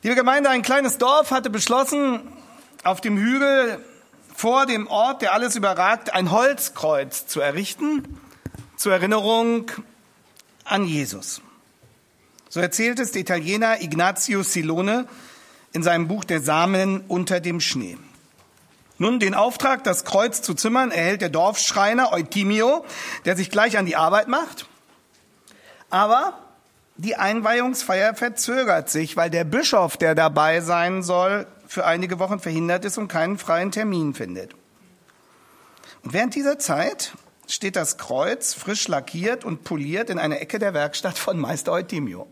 Liebe Gemeinde, ein kleines Dorf hatte beschlossen, auf dem Hügel vor dem Ort, der alles überragt, ein Holzkreuz zu errichten, zur Erinnerung an Jesus. So erzählt es der Italiener Ignazio Silone in seinem Buch Der Samen unter dem Schnee. Nun, den Auftrag, das Kreuz zu zimmern, erhält der Dorfschreiner Eutimio, der sich gleich an die Arbeit macht. Aber die Einweihungsfeier verzögert sich, weil der Bischof, der dabei sein soll, für einige Wochen verhindert ist und keinen freien Termin findet. Und während dieser Zeit steht das Kreuz frisch lackiert und poliert in einer Ecke der Werkstatt von Meister Eutimio.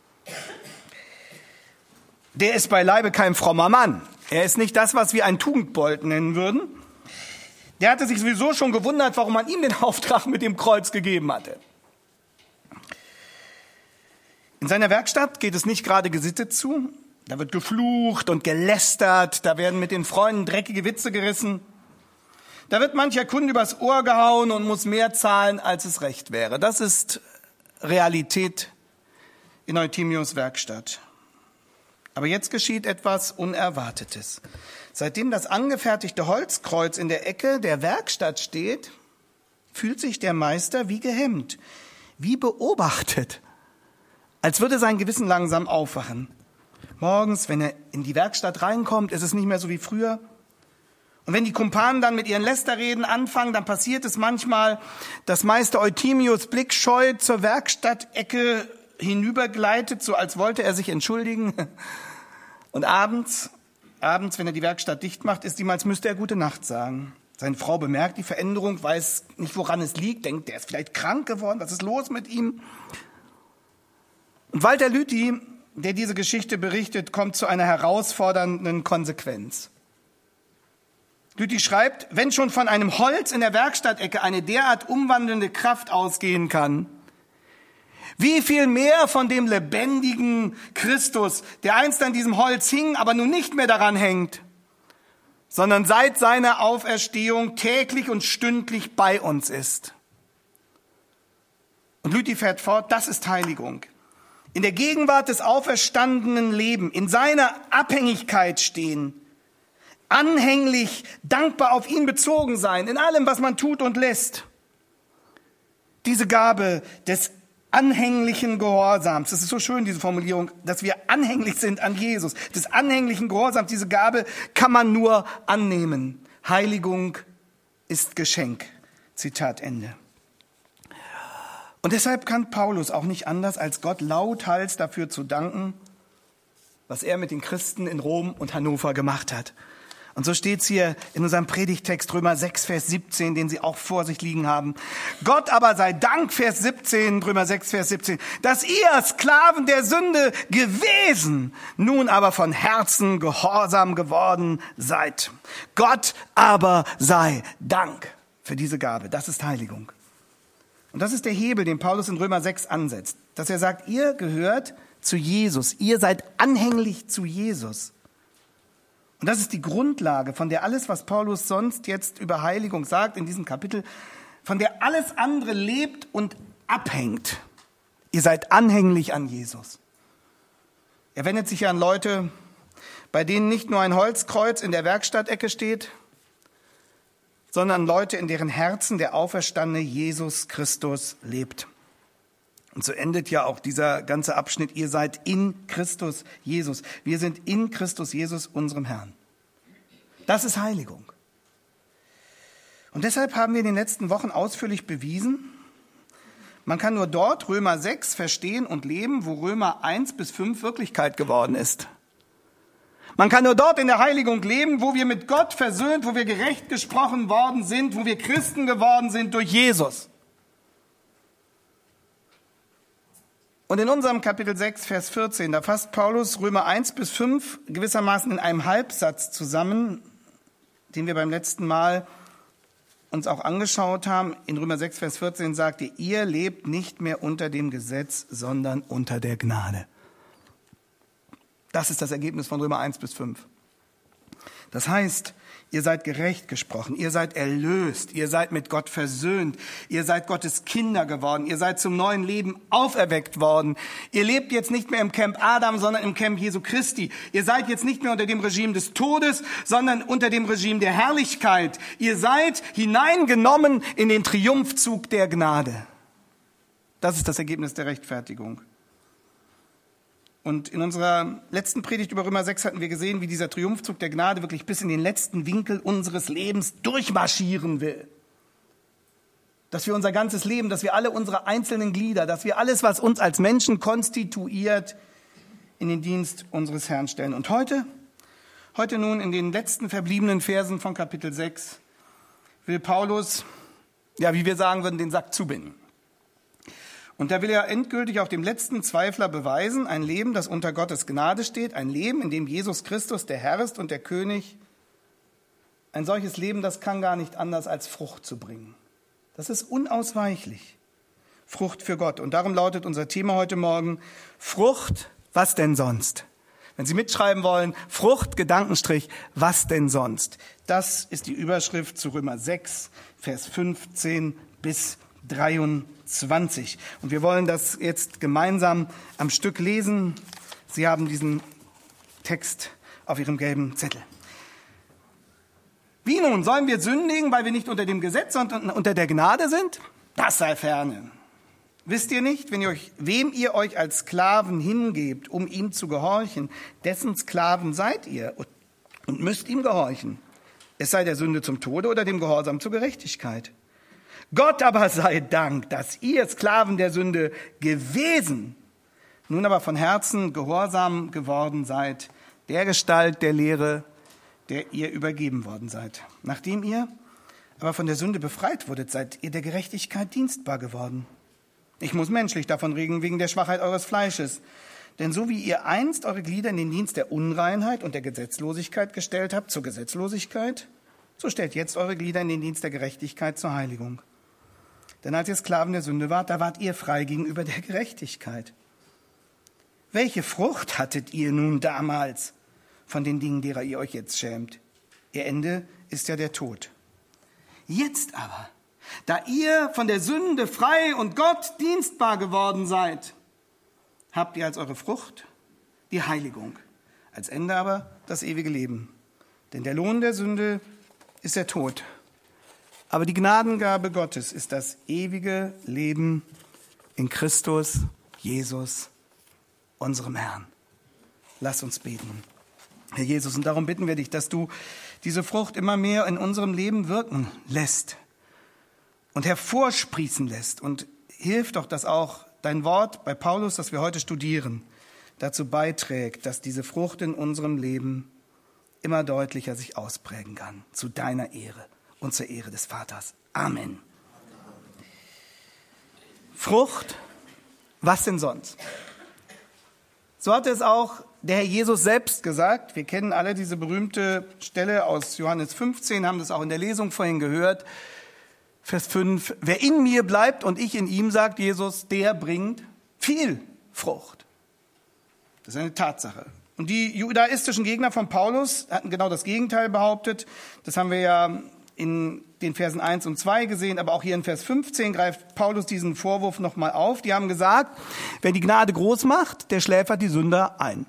Der ist beileibe kein frommer Mann. Er ist nicht das, was wir einen Tugendbold nennen würden. Der hatte sich sowieso schon gewundert, warum man ihm den Auftrag mit dem Kreuz gegeben hatte. In seiner Werkstatt geht es nicht gerade gesittet zu. Da wird geflucht und gelästert, da werden mit den Freunden dreckige Witze gerissen. Da wird mancher Kunde übers Ohr gehauen und muss mehr zahlen, als es recht wäre. Das ist Realität in Eutimios Werkstatt. Aber jetzt geschieht etwas Unerwartetes. Seitdem das angefertigte Holzkreuz in der Ecke der Werkstatt steht, fühlt sich der Meister wie gehemmt, wie beobachtet, als würde sein Gewissen langsam aufwachen. Morgens, wenn er in die Werkstatt reinkommt, ist es nicht mehr so wie früher. Und wenn die Kumpanen dann mit ihren Lästerreden anfangen, dann passiert es manchmal, dass Meister Eutimios Blick scheu zur Werkstattecke hinübergleitet, so als wollte er sich entschuldigen. Und abends, wenn er die Werkstatt dicht macht, ist ihm, als müsste er Gute Nacht sagen. Seine Frau bemerkt die Veränderung, weiß nicht, woran es liegt, denkt, der ist vielleicht krank geworden, was ist los mit ihm? Und Walter Lüthi, der diese Geschichte berichtet, kommt zu einer herausfordernden Konsequenz. Lüthi schreibt, wenn schon von einem Holz in der Werkstattecke eine derart umwandelnde Kraft ausgehen kann, wie viel mehr von dem lebendigen Christus, der einst an diesem Holz hing, aber nun nicht mehr daran hängt, sondern seit seiner Auferstehung täglich und stündlich bei uns ist. Und Lüthi fährt fort, das ist Heiligung. In der Gegenwart des auferstandenen Leben, in seiner Abhängigkeit stehen, anhänglich, dankbar auf ihn bezogen sein, in allem, was man tut und lässt. Diese Gabe des anhänglichen Gehorsams, das ist so schön, diese Formulierung, dass wir anhänglich sind an Jesus, des anhänglichen Gehorsams, diese Gabe kann man nur annehmen. Heiligung ist Geschenk. Zitat Ende. Und deshalb kann Paulus auch nicht anders, als Gott lauthals dafür zu danken, was er mit den Christen in Rom und Hannover gemacht hat. Und so steht's hier in unserem Predigttext Römer 6, Vers 17, den Sie auch vor sich liegen haben. Gott aber sei Dank, Vers 17, Römer 6, Vers 17, dass ihr Sklaven der Sünde gewesen, nun aber von Herzen gehorsam geworden seid. Gott aber sei Dank für diese Gabe. Das ist Heiligung. Und das ist der Hebel, den Paulus in Römer 6 ansetzt, dass er sagt, ihr gehört zu Jesus, ihr seid anhänglich zu Jesus. Und das ist die Grundlage, von der alles, was Paulus sonst jetzt über Heiligung sagt in diesem Kapitel, von der alles andere lebt und abhängt. Ihr seid anhänglich an Jesus. Er wendet sich an Leute, bei denen nicht nur ein Holzkreuz in der Werkstattecke steht, sondern Leute, in deren Herzen der auferstandene Jesus Christus lebt. Und so endet ja auch dieser ganze Abschnitt, ihr seid in Christus Jesus. Wir sind in Christus Jesus, unserem Herrn. Das ist Heiligung. Und deshalb haben wir in den letzten Wochen ausführlich bewiesen, man kann nur dort Römer 6 verstehen und leben, wo Römer 1 bis 5 Wirklichkeit geworden ist. Man kann nur dort in der Heiligung leben, wo wir mit Gott versöhnt, wo wir gerecht gesprochen worden sind, wo wir Christen geworden sind durch Jesus. Und in unserem Kapitel 6, Vers 14, da fasst Paulus Römer 1 bis 5 gewissermaßen in einem Halbsatz zusammen, den wir beim letzten Mal uns auch angeschaut haben. In Römer 6, Vers 14 sagt er, ihr lebt nicht mehr unter dem Gesetz, sondern unter der Gnade. Das ist das Ergebnis von Römer 1 bis 5. Das heißt, ihr seid gerecht gesprochen, ihr seid erlöst, ihr seid mit Gott versöhnt, ihr seid Gottes Kinder geworden, ihr seid zum neuen Leben auferweckt worden. Ihr lebt jetzt nicht mehr im Camp Adam, sondern im Camp Jesu Christi. Ihr seid jetzt nicht mehr unter dem Regime des Todes, sondern unter dem Regime der Herrlichkeit. Ihr seid hineingenommen in den Triumphzug der Gnade. Das ist das Ergebnis der Rechtfertigung. Und in unserer letzten Predigt über Römer 6 hatten wir gesehen, wie dieser Triumphzug der Gnade wirklich bis in den letzten Winkel unseres Lebens durchmarschieren will. Dass wir unser ganzes Leben, dass wir alle unsere einzelnen Glieder, dass wir alles, was uns als Menschen konstituiert, in den Dienst unseres Herrn stellen. Und heute nun in den letzten verbliebenen Versen von Kapitel 6, will Paulus, ja, wie wir sagen würden, den Sack zubinden. Und da will er endgültig auch dem letzten Zweifler beweisen, ein Leben, das unter Gottes Gnade steht, ein Leben, in dem Jesus Christus der Herr ist und der König. Ein solches Leben, das kann gar nicht anders als Frucht zu bringen. Das ist unausweichlich. Frucht für Gott. Und darum lautet unser Thema heute Morgen, Frucht, was denn sonst? Wenn Sie mitschreiben wollen, Frucht, Gedankenstrich, was denn sonst? Das ist die Überschrift zu Römer 6, Vers 15 bis 23. Und wir wollen das jetzt gemeinsam am Stück lesen. Sie haben diesen Text auf Ihrem gelben Zettel. Wie nun, sollen wir sündigen, weil wir nicht unter dem Gesetz, sondern unter der Gnade sind? Das sei ferne. Wisst ihr nicht, wem ihr euch als Sklaven hingebt, um ihm zu gehorchen, dessen Sklaven seid ihr und müsst ihm gehorchen. Es sei der Sünde zum Tode oder dem Gehorsam zur Gerechtigkeit. Gott aber sei Dank, dass ihr Sklaven der Sünde gewesen, nun aber von Herzen gehorsam geworden seid, der Gestalt der Lehre, der ihr übergeben worden seid. Nachdem ihr aber von der Sünde befreit wurdet, seid ihr der Gerechtigkeit dienstbar geworden. Ich muss menschlich davon reden, wegen der Schwachheit eures Fleisches. Denn so wie ihr einst eure Glieder in den Dienst der Unreinheit und der Gesetzlosigkeit gestellt habt, zur Gesetzlosigkeit, so stellt jetzt eure Glieder in den Dienst der Gerechtigkeit zur Heiligung. Denn als ihr Sklaven der Sünde wart, da wart ihr frei gegenüber der Gerechtigkeit. Welche Frucht hattet ihr nun damals von den Dingen, derer ihr euch jetzt schämt? Ihr Ende ist ja der Tod. Jetzt aber, da ihr von der Sünde frei und Gott dienstbar geworden seid, habt ihr als eure Frucht die Heiligung, als Ende aber das ewige Leben. Denn der Lohn der Sünde ist der Tod. Aber die Gnadengabe Gottes ist das ewige Leben in Christus Jesus, unserem Herrn. Lass uns beten. Herr Jesus, und darum bitten wir dich, dass du diese Frucht immer mehr in unserem Leben wirken lässt und hervorsprießen lässt. Und hilf doch, dass auch dein Wort bei Paulus, das wir heute studieren, dazu beiträgt, dass diese Frucht in unserem Leben immer deutlicher sich ausprägen kann, zu deiner Ehre und zur Ehre des Vaters. Amen. Frucht, was denn sonst? So hatte es auch der Herr Jesus selbst gesagt. Wir kennen alle diese berühmte Stelle aus Johannes 15, haben das auch in der Lesung vorhin gehört. Vers 5, wer in mir bleibt und ich in ihm, sagt Jesus, der bringt viel Frucht. Das ist eine Tatsache. Und die judaistischen Gegner von Paulus hatten genau das Gegenteil behauptet. Das haben wir ja in den Versen 1 und 2 gesehen, aber auch hier in Vers 15 greift Paulus diesen Vorwurf nochmal auf. Die haben gesagt, wer die Gnade groß macht, der schläfert die Sünder ein.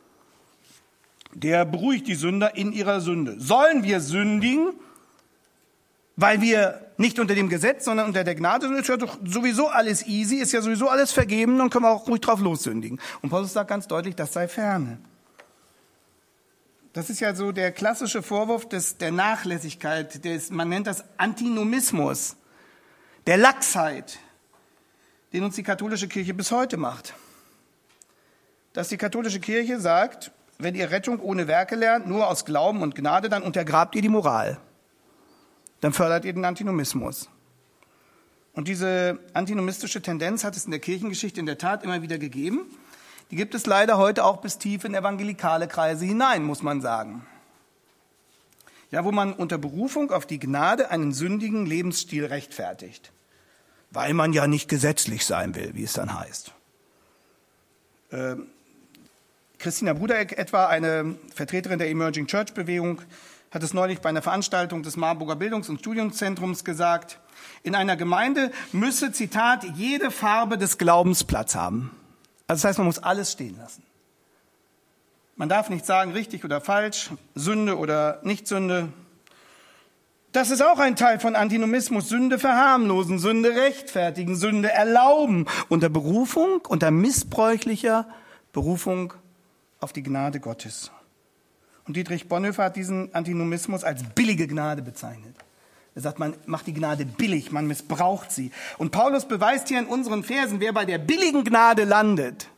Der beruhigt die Sünder in ihrer Sünde. Sollen wir sündigen, weil wir nicht unter dem Gesetz, sondern unter der Gnade sind? Ist ja doch sowieso alles easy, ist ja sowieso alles vergeben, dann können wir auch ruhig drauf lossündigen. Und Paulus sagt ganz deutlich, das sei ferne. Das ist ja so der klassische Vorwurf der Nachlässigkeit, man nennt das Antinomismus, der Laxheit, den uns die katholische Kirche bis heute macht. Dass die katholische Kirche sagt, wenn ihr Rettung ohne Werke lernt, nur aus Glauben und Gnade, dann untergrabt ihr die Moral. Dann fördert ihr den Antinomismus. Und diese antinomistische Tendenz hat es in der Kirchengeschichte in der Tat immer wieder gegeben. Die gibt es leider heute auch bis tief in evangelikale Kreise hinein, muss man sagen. Ja, wo man unter Berufung auf die Gnade einen sündigen Lebensstil rechtfertigt. Weil man ja nicht gesetzlich sein will, wie es dann heißt. Christina Brudereck etwa, eine Vertreterin der Emerging Church Bewegung, hat es neulich bei einer Veranstaltung des Marburger Bildungs- und Studienzentrums gesagt, in einer Gemeinde müsse, Zitat, jede Farbe des Glaubens Platz haben. Also das heißt, man muss alles stehen lassen. Man darf nicht sagen, richtig oder falsch, Sünde oder Nicht-Sünde. Das ist auch ein Teil von Antinomismus. Sünde verharmlosen, Sünde rechtfertigen, Sünde erlauben. Unter Berufung, unter missbräuchlicher Berufung auf die Gnade Gottes. Und Dietrich Bonhoeffer hat diesen Antinomismus als billige Gnade bezeichnet. Er sagt, man macht die Gnade billig, man missbraucht sie. Und Paulus beweist hier in unseren Versen, wer bei der billigen Gnade landet,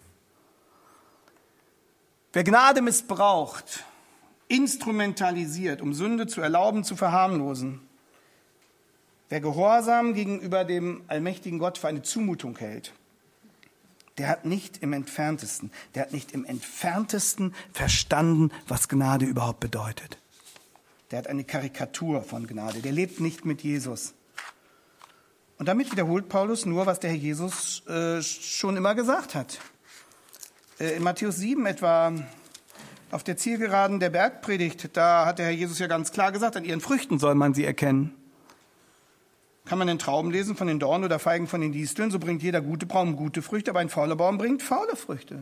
wer Gnade missbraucht, instrumentalisiert, um Sünde zu erlauben, zu verharmlosen, wer Gehorsam gegenüber dem allmächtigen Gott für eine Zumutung hält, der hat nicht im Entferntesten verstanden, was Gnade überhaupt bedeutet. Der hat eine Karikatur von Gnade, der lebt nicht mit Jesus. Und damit wiederholt Paulus nur, was der Herr Jesus schon immer gesagt hat. In Matthäus 7 etwa, auf der Zielgeraden der Bergpredigt, da hat der Herr Jesus ja ganz klar gesagt, an ihren Früchten soll man sie erkennen. Kann man den Trauben lesen von den Dornen oder Feigen von den Disteln, so bringt jeder gute Baum gute Früchte, aber ein fauler Baum bringt faule Früchte.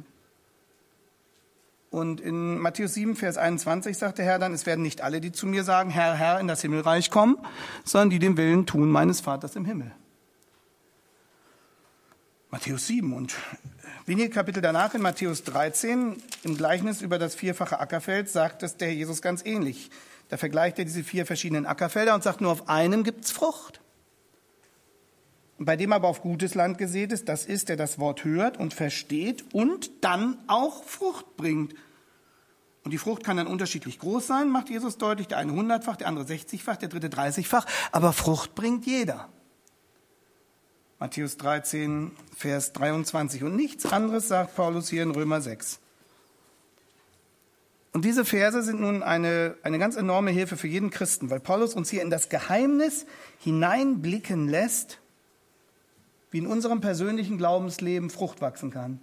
Und in Matthäus 7, Vers 21 sagt der Herr dann, es werden nicht alle, die zu mir sagen, Herr, Herr, in das Himmelreich kommen, sondern die den Willen tun meines Vaters im Himmel. Matthäus 7 und wenige Kapitel danach in Matthäus 13, im Gleichnis über das vierfache Ackerfeld, sagt es der Herr Jesus ganz ähnlich. Da vergleicht er diese 4 verschiedenen Ackerfelder und sagt, nur auf einem gibt's Frucht. Und bei dem aber auf gutes Land gesät ist, das ist, der das Wort hört und versteht und dann auch Frucht bringt. Und die Frucht kann dann unterschiedlich groß sein, macht Jesus deutlich. Der eine 100-fach, der andere 60-fach, der dritte 30-fach. Aber Frucht bringt jeder. Matthäus 13, Vers 23. Und nichts anderes sagt Paulus hier in Römer 6. Und diese Verse sind nun eine ganz enorme Hilfe für jeden Christen, weil Paulus uns hier in das Geheimnis hineinblicken lässt, wie in unserem persönlichen Glaubensleben Frucht wachsen kann.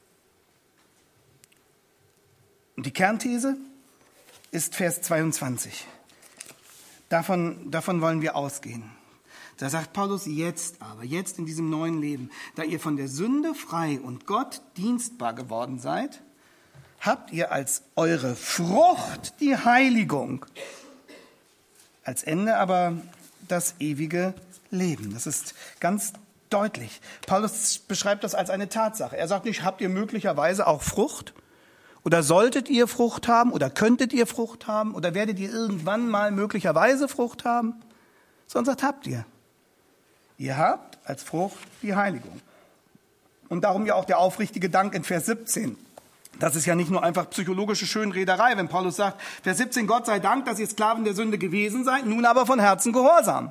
Und die Kernthese ist Vers 22. Davon wollen wir ausgehen. Da sagt Paulus, jetzt in diesem neuen Leben, da ihr von der Sünde frei und Gott dienstbar geworden seid, habt ihr als eure Frucht die Heiligung, als Ende aber das ewige Leben. Das ist ganz deutlich. Paulus beschreibt das als eine Tatsache. Er sagt nicht, habt ihr möglicherweise auch Frucht? Oder solltet ihr Frucht haben? Oder könntet ihr Frucht haben? Oder werdet ihr irgendwann mal möglicherweise Frucht haben? Sondern sagt, habt ihr. Ihr habt als Frucht die Heiligung. Und darum ja auch der aufrichtige Dank in Vers 17. Das ist ja nicht nur einfach psychologische Schönrederei, wenn Paulus sagt, Vers 17, Gott sei Dank, dass ihr Sklaven der Sünde gewesen seid, nun aber von Herzen gehorsam.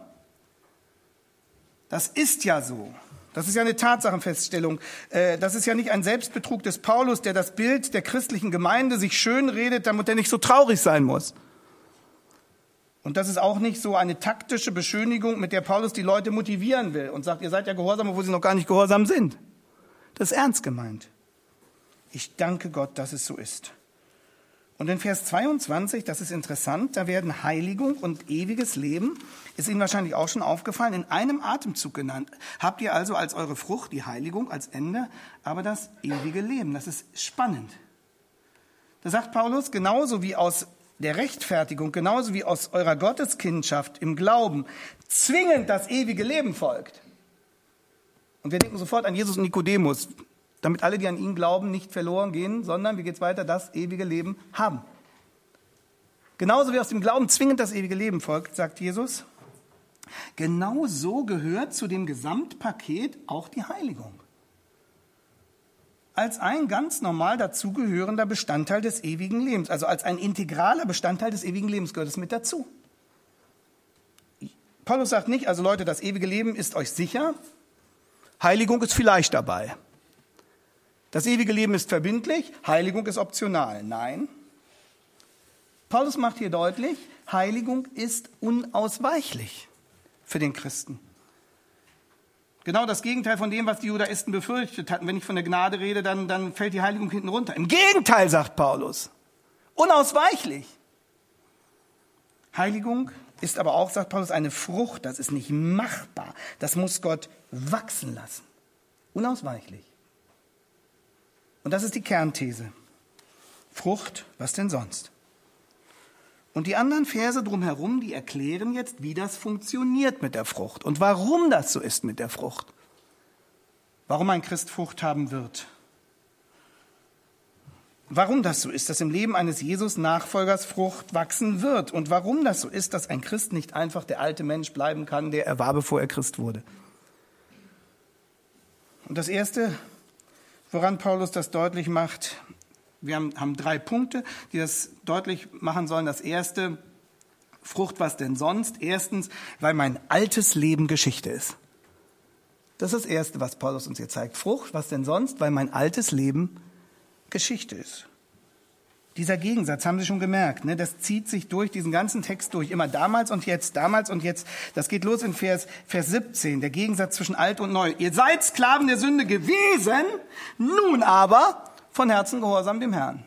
Das ist ja so. Das ist ja eine Tatsachenfeststellung. Das ist ja nicht ein Selbstbetrug des Paulus, der das Bild der christlichen Gemeinde sich schön redet, damit er nicht so traurig sein muss. Und das ist auch nicht so eine taktische Beschönigung, mit der Paulus die Leute motivieren will und sagt, ihr seid ja gehorsam, obwohl sie noch gar nicht gehorsam sind. Das ist ernst gemeint. Ich danke Gott, dass es so ist. Und in Vers 22, das ist interessant, da werden Heiligung und ewiges Leben, ist Ihnen wahrscheinlich auch schon aufgefallen, in einem Atemzug genannt. Habt ihr also als eure Frucht die Heiligung als Ende, aber das ewige Leben. Das ist spannend. Da sagt Paulus, genauso wie aus der Rechtfertigung, genauso wie aus eurer Gotteskindschaft im Glauben zwingend das ewige Leben folgt. Und wir denken sofort an Jesus und Nikodemus, damit alle, die an ihn glauben, nicht verloren gehen, sondern, wie geht's weiter, das ewige Leben haben. Genauso wie aus dem Glauben zwingend das ewige Leben folgt, sagt Jesus, genauso gehört zu dem Gesamtpaket auch die Heiligung. Als ein ganz normal dazugehörender Bestandteil des ewigen Lebens, also als ein integraler Bestandteil des ewigen Lebens gehört es mit dazu. Paulus sagt nicht, also Leute, das ewige Leben ist euch sicher, Heiligung ist vielleicht dabei. Das ewige Leben ist verbindlich, Heiligung ist optional. Nein. Paulus macht hier deutlich, Heiligung ist unausweichlich für den Christen. Genau das Gegenteil von dem, was die Judaisten befürchtet hatten. Wenn ich von der Gnade rede, dann fällt die Heiligung hinten runter. Im Gegenteil, sagt Paulus. Unausweichlich. Heiligung ist aber auch, sagt Paulus, eine Frucht. Das ist nicht machbar. Das muss Gott wachsen lassen. Unausweichlich. Und das ist die Kernthese. Frucht, was denn sonst? Und die anderen Verse drumherum, die erklären jetzt, wie das funktioniert mit der Frucht und warum das so ist mit der Frucht. Warum ein Christ Frucht haben wird. Warum das so ist, dass im Leben eines Jesus-Nachfolgers Frucht wachsen wird. Und warum das so ist, dass ein Christ nicht einfach der alte Mensch bleiben kann, der er war, bevor er Christ wurde. Und das Erste, woran Paulus das deutlich macht, wir haben 3 Punkte, die das deutlich machen sollen. Das erste, Frucht, was denn sonst? Erstens, weil mein altes Leben Geschichte ist. Das ist das Erste, was Paulus uns hier zeigt. Frucht, was denn sonst? Weil mein altes Leben Geschichte ist. Dieser Gegensatz, haben Sie schon gemerkt, ne? Das zieht sich durch diesen ganzen Text durch. Immer damals und jetzt, damals und jetzt. Das geht los in Vers 17, der Gegensatz zwischen alt und neu. Ihr seid Sklaven der Sünde gewesen, nun aber von Herzen gehorsam dem Herrn.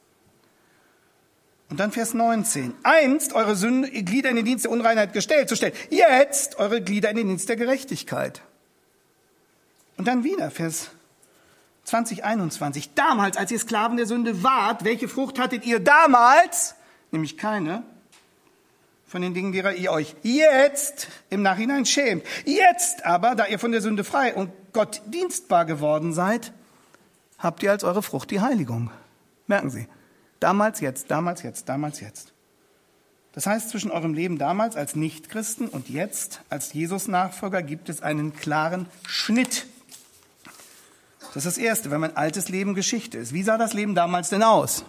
Und dann Vers 19. Einst eure Glieder in den Dienst der Unreinheit gestellt, zu stellen. Jetzt eure Glieder in den Dienst der Gerechtigkeit. Und dann wieder Vers 20, 21. Damals, als ihr Sklaven der Sünde wart, welche Frucht hattet ihr damals? Nämlich keine von den Dingen, derer ihr euch jetzt im Nachhinein schämt. Jetzt aber, da ihr von der Sünde frei und Gott dienstbar geworden seid, habt ihr als eure Frucht die Heiligung. Merken Sie, damals, jetzt, damals, jetzt, damals, jetzt. Das heißt, zwischen eurem Leben damals als Nichtchristen und jetzt als Jesus-Nachfolger gibt es einen klaren Schnitt. Das ist das Erste, weil mein altes Leben Geschichte ist. Wie sah das Leben damals denn aus?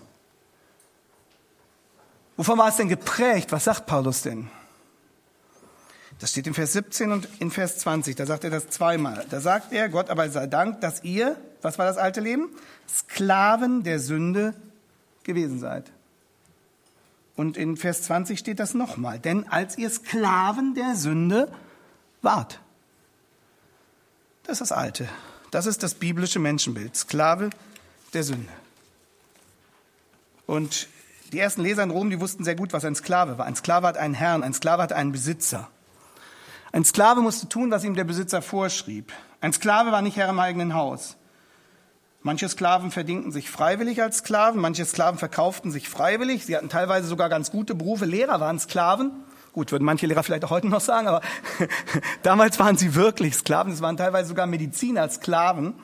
Wovon war es denn geprägt? Was sagt Paulus denn? Das steht in Vers 17 und in Vers 20, da sagt er das zweimal. Da sagt er, Gott aber sei Dank, dass ihr, was war das alte Leben? Sklaven der Sünde gewesen seid. Und in Vers 20 steht das nochmal. Denn als ihr Sklaven der Sünde wart. Das ist das Alte. Das ist das biblische Menschenbild. Sklave der Sünde. Und die ersten Leser in Rom, die wussten sehr gut, was ein Sklave war. Ein Sklave hat einen Herrn, ein Sklave hat einen Besitzer. Ein Sklave musste tun, was ihm der Besitzer vorschrieb. Ein Sklave war nicht Herr im eigenen Haus. Manche Sklaven verdienten sich freiwillig als Sklaven, manche Sklaven verkauften sich freiwillig. Sie hatten teilweise sogar ganz gute Berufe. Lehrer waren Sklaven. Gut, würden manche Lehrer vielleicht auch heute noch sagen, aber damals waren sie wirklich Sklaven. Es waren teilweise sogar Mediziner, Sklaven.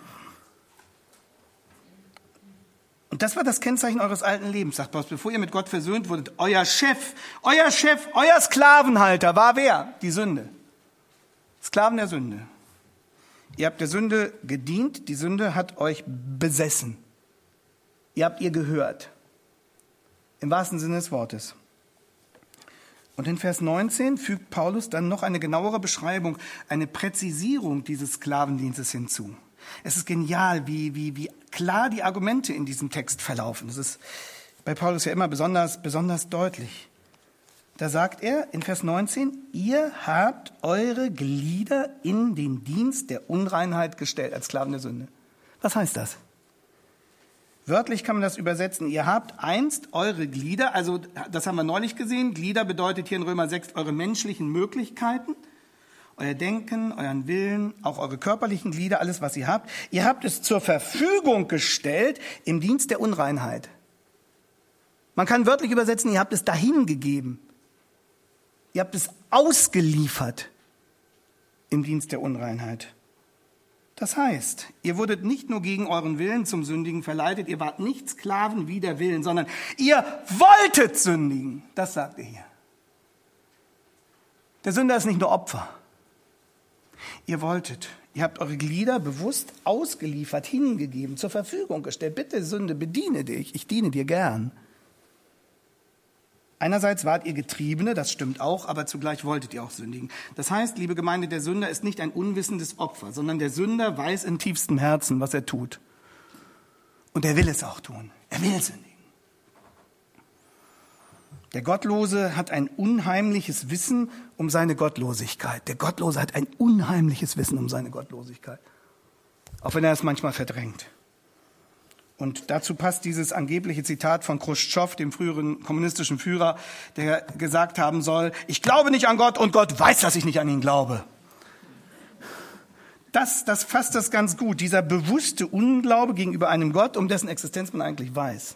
Und das war das Kennzeichen eures alten Lebens, sagt Paulus. Bevor ihr mit Gott versöhnt wurdet, euer Chef, euer Sklavenhalter war wer? Die Sünde. Sklaven der Sünde. Ihr habt der Sünde gedient, die Sünde hat euch besessen. Ihr habt ihr gehört. Im wahrsten Sinne des Wortes. Und in Vers 19 fügt Paulus dann noch eine genauere Beschreibung, eine Präzisierung dieses Sklavendienstes hinzu. Es ist genial, wie klar die Argumente in diesem Text verlaufen. Das ist bei Paulus ja immer besonders deutlich. Da sagt er in Vers 19, ihr habt eure Glieder in den Dienst der Unreinheit gestellt als Sklaven der Sünde. Was heißt das? Wörtlich kann man das übersetzen. Ihr habt einst eure Glieder, also das haben wir neulich gesehen, Glieder bedeutet hier in Römer 6 eure menschlichen Möglichkeiten, euer Denken, euren Willen, auch eure körperlichen Glieder, alles was ihr habt es zur Verfügung gestellt im Dienst der Unreinheit. Man kann wörtlich übersetzen, ihr habt es dahingegeben. Ihr habt es ausgeliefert im Dienst der Unreinheit. Das heißt, ihr wurdet nicht nur gegen euren Willen zum Sündigen verleitet, ihr wart nicht Sklaven wider Willen, sondern ihr wolltet sündigen. Das sagt er hier. Der Sünder ist nicht nur Opfer. Ihr wolltet. Ihr habt eure Glieder bewusst ausgeliefert, hingegeben, zur Verfügung gestellt. Bitte, Sünde, bediene dich. Ich diene dir gern. Einerseits wart ihr Getriebene, das stimmt auch, aber zugleich wolltet ihr auch sündigen. Das heißt, liebe Gemeinde, der Sünder ist nicht ein unwissendes Opfer, sondern der Sünder weiß in tiefstem Herzen, was er tut. Und er will es auch tun. Er will sündigen. Der Gottlose hat ein unheimliches Wissen um seine Gottlosigkeit. Der Gottlose hat ein unheimliches Wissen um seine Gottlosigkeit. Auch wenn er es manchmal verdrängt. Und dazu passt dieses angebliche Zitat von Chruschtschow, dem früheren kommunistischen Führer, der gesagt haben soll, ich glaube nicht an Gott und Gott weiß, dass ich nicht an ihn glaube. Das fasst das ganz gut, dieser bewusste Unglaube gegenüber einem Gott, um dessen Existenz man eigentlich weiß.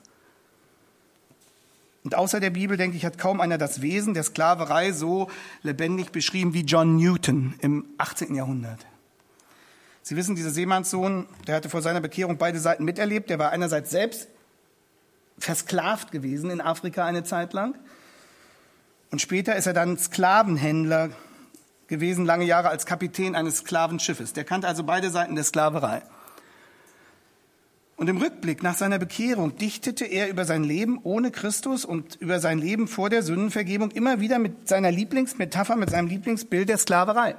Und außer der Bibel, denke ich, hat kaum einer das Wesen der Sklaverei so lebendig beschrieben wie John Newton im 18. Jahrhundert. Sie wissen, dieser Seemannssohn, der hatte vor seiner Bekehrung beide Seiten miterlebt. Der war einerseits selbst versklavt gewesen in Afrika eine Zeit lang. Und später ist er dann Sklavenhändler gewesen, lange Jahre als Kapitän eines Sklavenschiffes. Der kannte also beide Seiten der Sklaverei. Und im Rückblick nach seiner Bekehrung dichtete er über sein Leben ohne Christus und über sein Leben vor der Sündenvergebung immer wieder mit seiner Lieblingsmetapher, mit seinem Lieblingsbild der Sklaverei.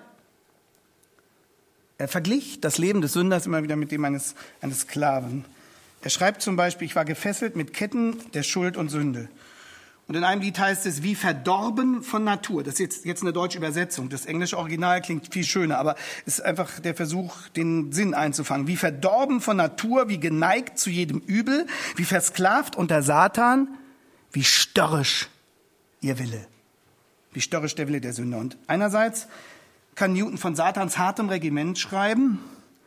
Er verglich das Leben des Sünders immer wieder mit dem eines Sklaven. Er schreibt zum Beispiel, ich war gefesselt mit Ketten der Schuld und Sünde. Und in einem Lied heißt es, wie verdorben von Natur. Das ist jetzt eine deutsche Übersetzung. Das englische Original klingt viel schöner, aber es ist einfach der Versuch, den Sinn einzufangen. Wie verdorben von Natur, wie geneigt zu jedem Übel, wie versklavt unter Satan, wie störrisch ihr Wille. Wie störrisch der Wille der Sünder. Und einerseits kann Newton von Satans hartem Regiment schreiben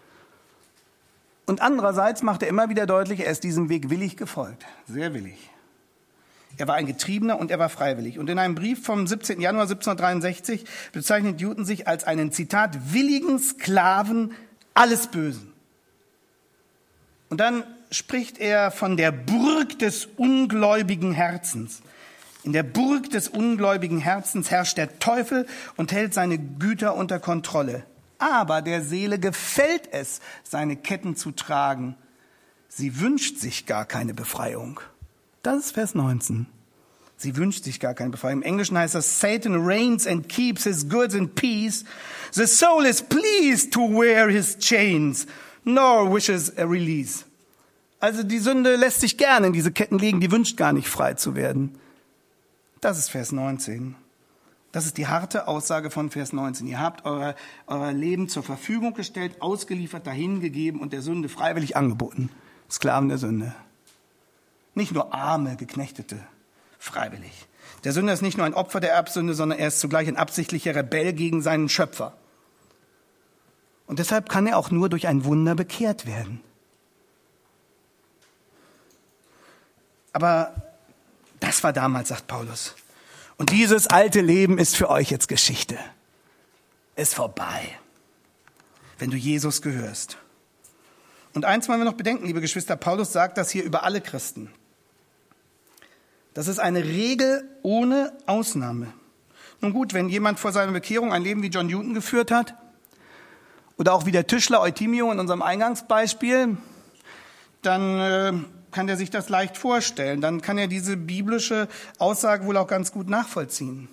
und andererseits macht er immer wieder deutlich, er ist diesem Weg willig gefolgt. Sehr willig. Er war ein Getriebener und er war freiwillig. Und in einem Brief vom 17. Januar 1763 bezeichnet Newton sich als einen, Zitat, willigen Sklaven alles Bösen. Und dann spricht er von der Burg des ungläubigen Herzens. In der Burg des ungläubigen Herzens herrscht der Teufel und hält seine Güter unter Kontrolle. Aber der Seele gefällt es, seine Ketten zu tragen. Sie wünscht sich gar keine Befreiung. Das ist Vers 19. Sie wünscht sich gar keine Befreiung. Im Englischen heißt das, Satan reigns and keeps his goods in peace. The soul is pleased to wear his chains, nor wishes a release. Also die Sünde lässt sich gerne in diese Ketten legen, die wünscht gar nicht frei zu werden. Das ist Vers 19. Das ist die harte Aussage von Vers 19. Ihr habt euer Leben zur Verfügung gestellt, ausgeliefert, dahingegeben und der Sünde freiwillig angeboten. Sklaven der Sünde. Nicht nur arme, Geknechtete, freiwillig. Der Sünder ist nicht nur ein Opfer der Erbsünde, sondern er ist zugleich ein absichtlicher Rebell gegen seinen Schöpfer. Und deshalb kann er auch nur durch ein Wunder bekehrt werden. Aber das war damals, sagt Paulus. Und dieses alte Leben ist für euch jetzt Geschichte. Ist vorbei, wenn du Jesus gehörst. Und eins wollen wir noch bedenken, liebe Geschwister, Paulus sagt das hier über alle Christen. Das ist eine Regel ohne Ausnahme. Nun gut, wenn jemand vor seiner Bekehrung ein Leben wie John Newton geführt hat, oder auch wie der Tischler Eutimio in unserem Eingangsbeispiel, dann kann er sich das leicht vorstellen. Dann kann er diese biblische Aussage wohl auch ganz gut nachvollziehen.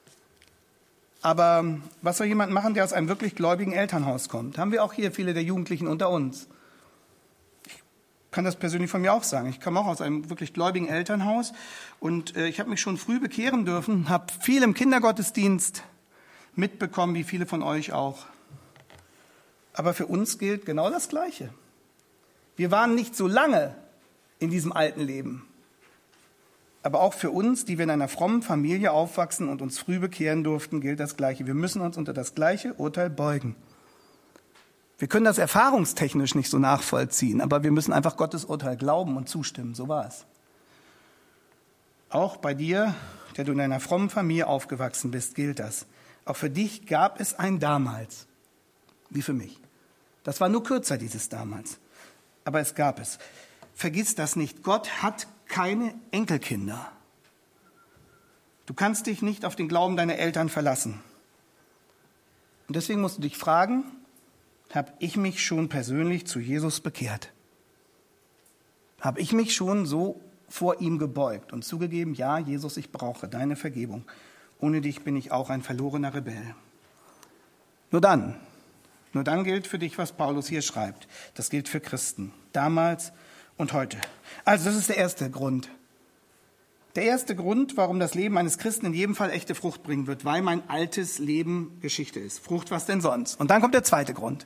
Aber was soll jemand machen, der aus einem wirklich gläubigen Elternhaus kommt? Haben wir auch hier viele der Jugendlichen unter uns. Ich kann das persönlich von mir auch sagen. Ich komme auch aus einem wirklich gläubigen Elternhaus und ich habe mich schon früh bekehren dürfen, habe viel im Kindergottesdienst mitbekommen, wie viele von euch auch. Aber für uns gilt genau das Gleiche. Wir waren nicht so lange in diesem alten Leben. Aber auch für uns, die wir in einer frommen Familie aufwachsen und uns früh bekehren durften, gilt das Gleiche. Wir müssen uns unter das gleiche Urteil beugen. Wir können das erfahrungstechnisch nicht so nachvollziehen, aber wir müssen einfach Gottes Urteil glauben und zustimmen. So war es. Auch bei dir, der du in einer frommen Familie aufgewachsen bist, gilt das. Auch für dich gab es ein Damals, wie für mich. Das war nur kürzer, dieses Damals. Aber es gab es. Vergiss das nicht. Gott hat keine Enkelkinder. Du kannst dich nicht auf den Glauben deiner Eltern verlassen. Und deswegen musst du dich fragen, habe ich mich schon persönlich zu Jesus bekehrt? Habe ich mich schon so vor ihm gebeugt und zugegeben, ja, Jesus, ich brauche deine Vergebung. Ohne dich bin ich auch ein verlorener Rebell. Nur dann gilt für dich, was Paulus hier schreibt. Das gilt für Christen, damals und heute. Also das ist der erste Grund. Der erste Grund, warum das Leben eines Christen in jedem Fall echte Frucht bringen wird, weil mein altes Leben Geschichte ist. Frucht, was denn sonst? Und dann kommt der zweite Grund.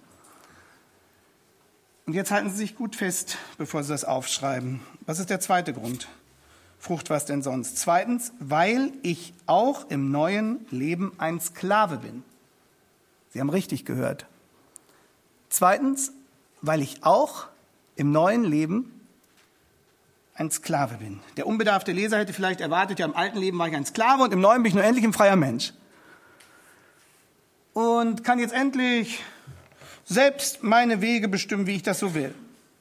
Und jetzt halten Sie sich gut fest, bevor Sie das aufschreiben. Was ist der zweite Grund? Frucht, was denn sonst? Zweitens, weil ich auch im neuen Leben ein Sklave bin. Sie haben richtig gehört. Zweitens, weil ich auch im neuen Leben ein Sklave bin. Der unbedarfte Leser hätte vielleicht erwartet, ja, im alten Leben war ich ein Sklave und im neuen bin ich nur endlich ein freier Mensch. Und kann jetzt endlich selbst meine Wege bestimmen, wie ich das so will.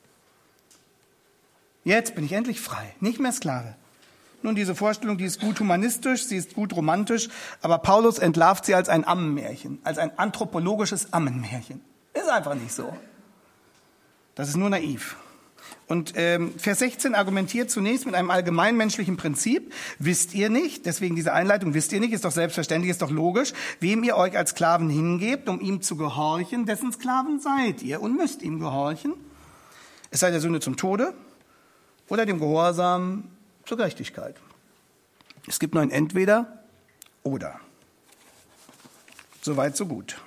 Jetzt bin ich endlich frei, nicht mehr Sklave. Nun, diese Vorstellung, die ist gut humanistisch, sie ist gut romantisch, aber Paulus entlarvt sie als ein Ammenmärchen, als ein anthropologisches Ammenmärchen. Ist einfach nicht so. Das ist nur naiv. Und Vers 16 argumentiert zunächst mit einem allgemeinmenschlichen Prinzip. Wisst ihr nicht, deswegen diese Einleitung, wisst ihr nicht, ist doch selbstverständlich, ist doch logisch, wem ihr euch als Sklaven hingebt, um ihm zu gehorchen, dessen Sklaven seid ihr und müsst ihm gehorchen. Es sei der Sünde zum Tode oder dem Gehorsam zur Gerechtigkeit. Es gibt nur ein Entweder oder. Soweit, so gut.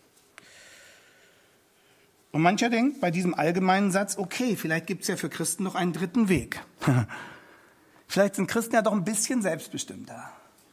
Und mancher denkt bei diesem allgemeinen Satz, okay, vielleicht gibt es ja für Christen noch einen dritten Weg. Vielleicht sind Christen ja doch ein bisschen selbstbestimmter.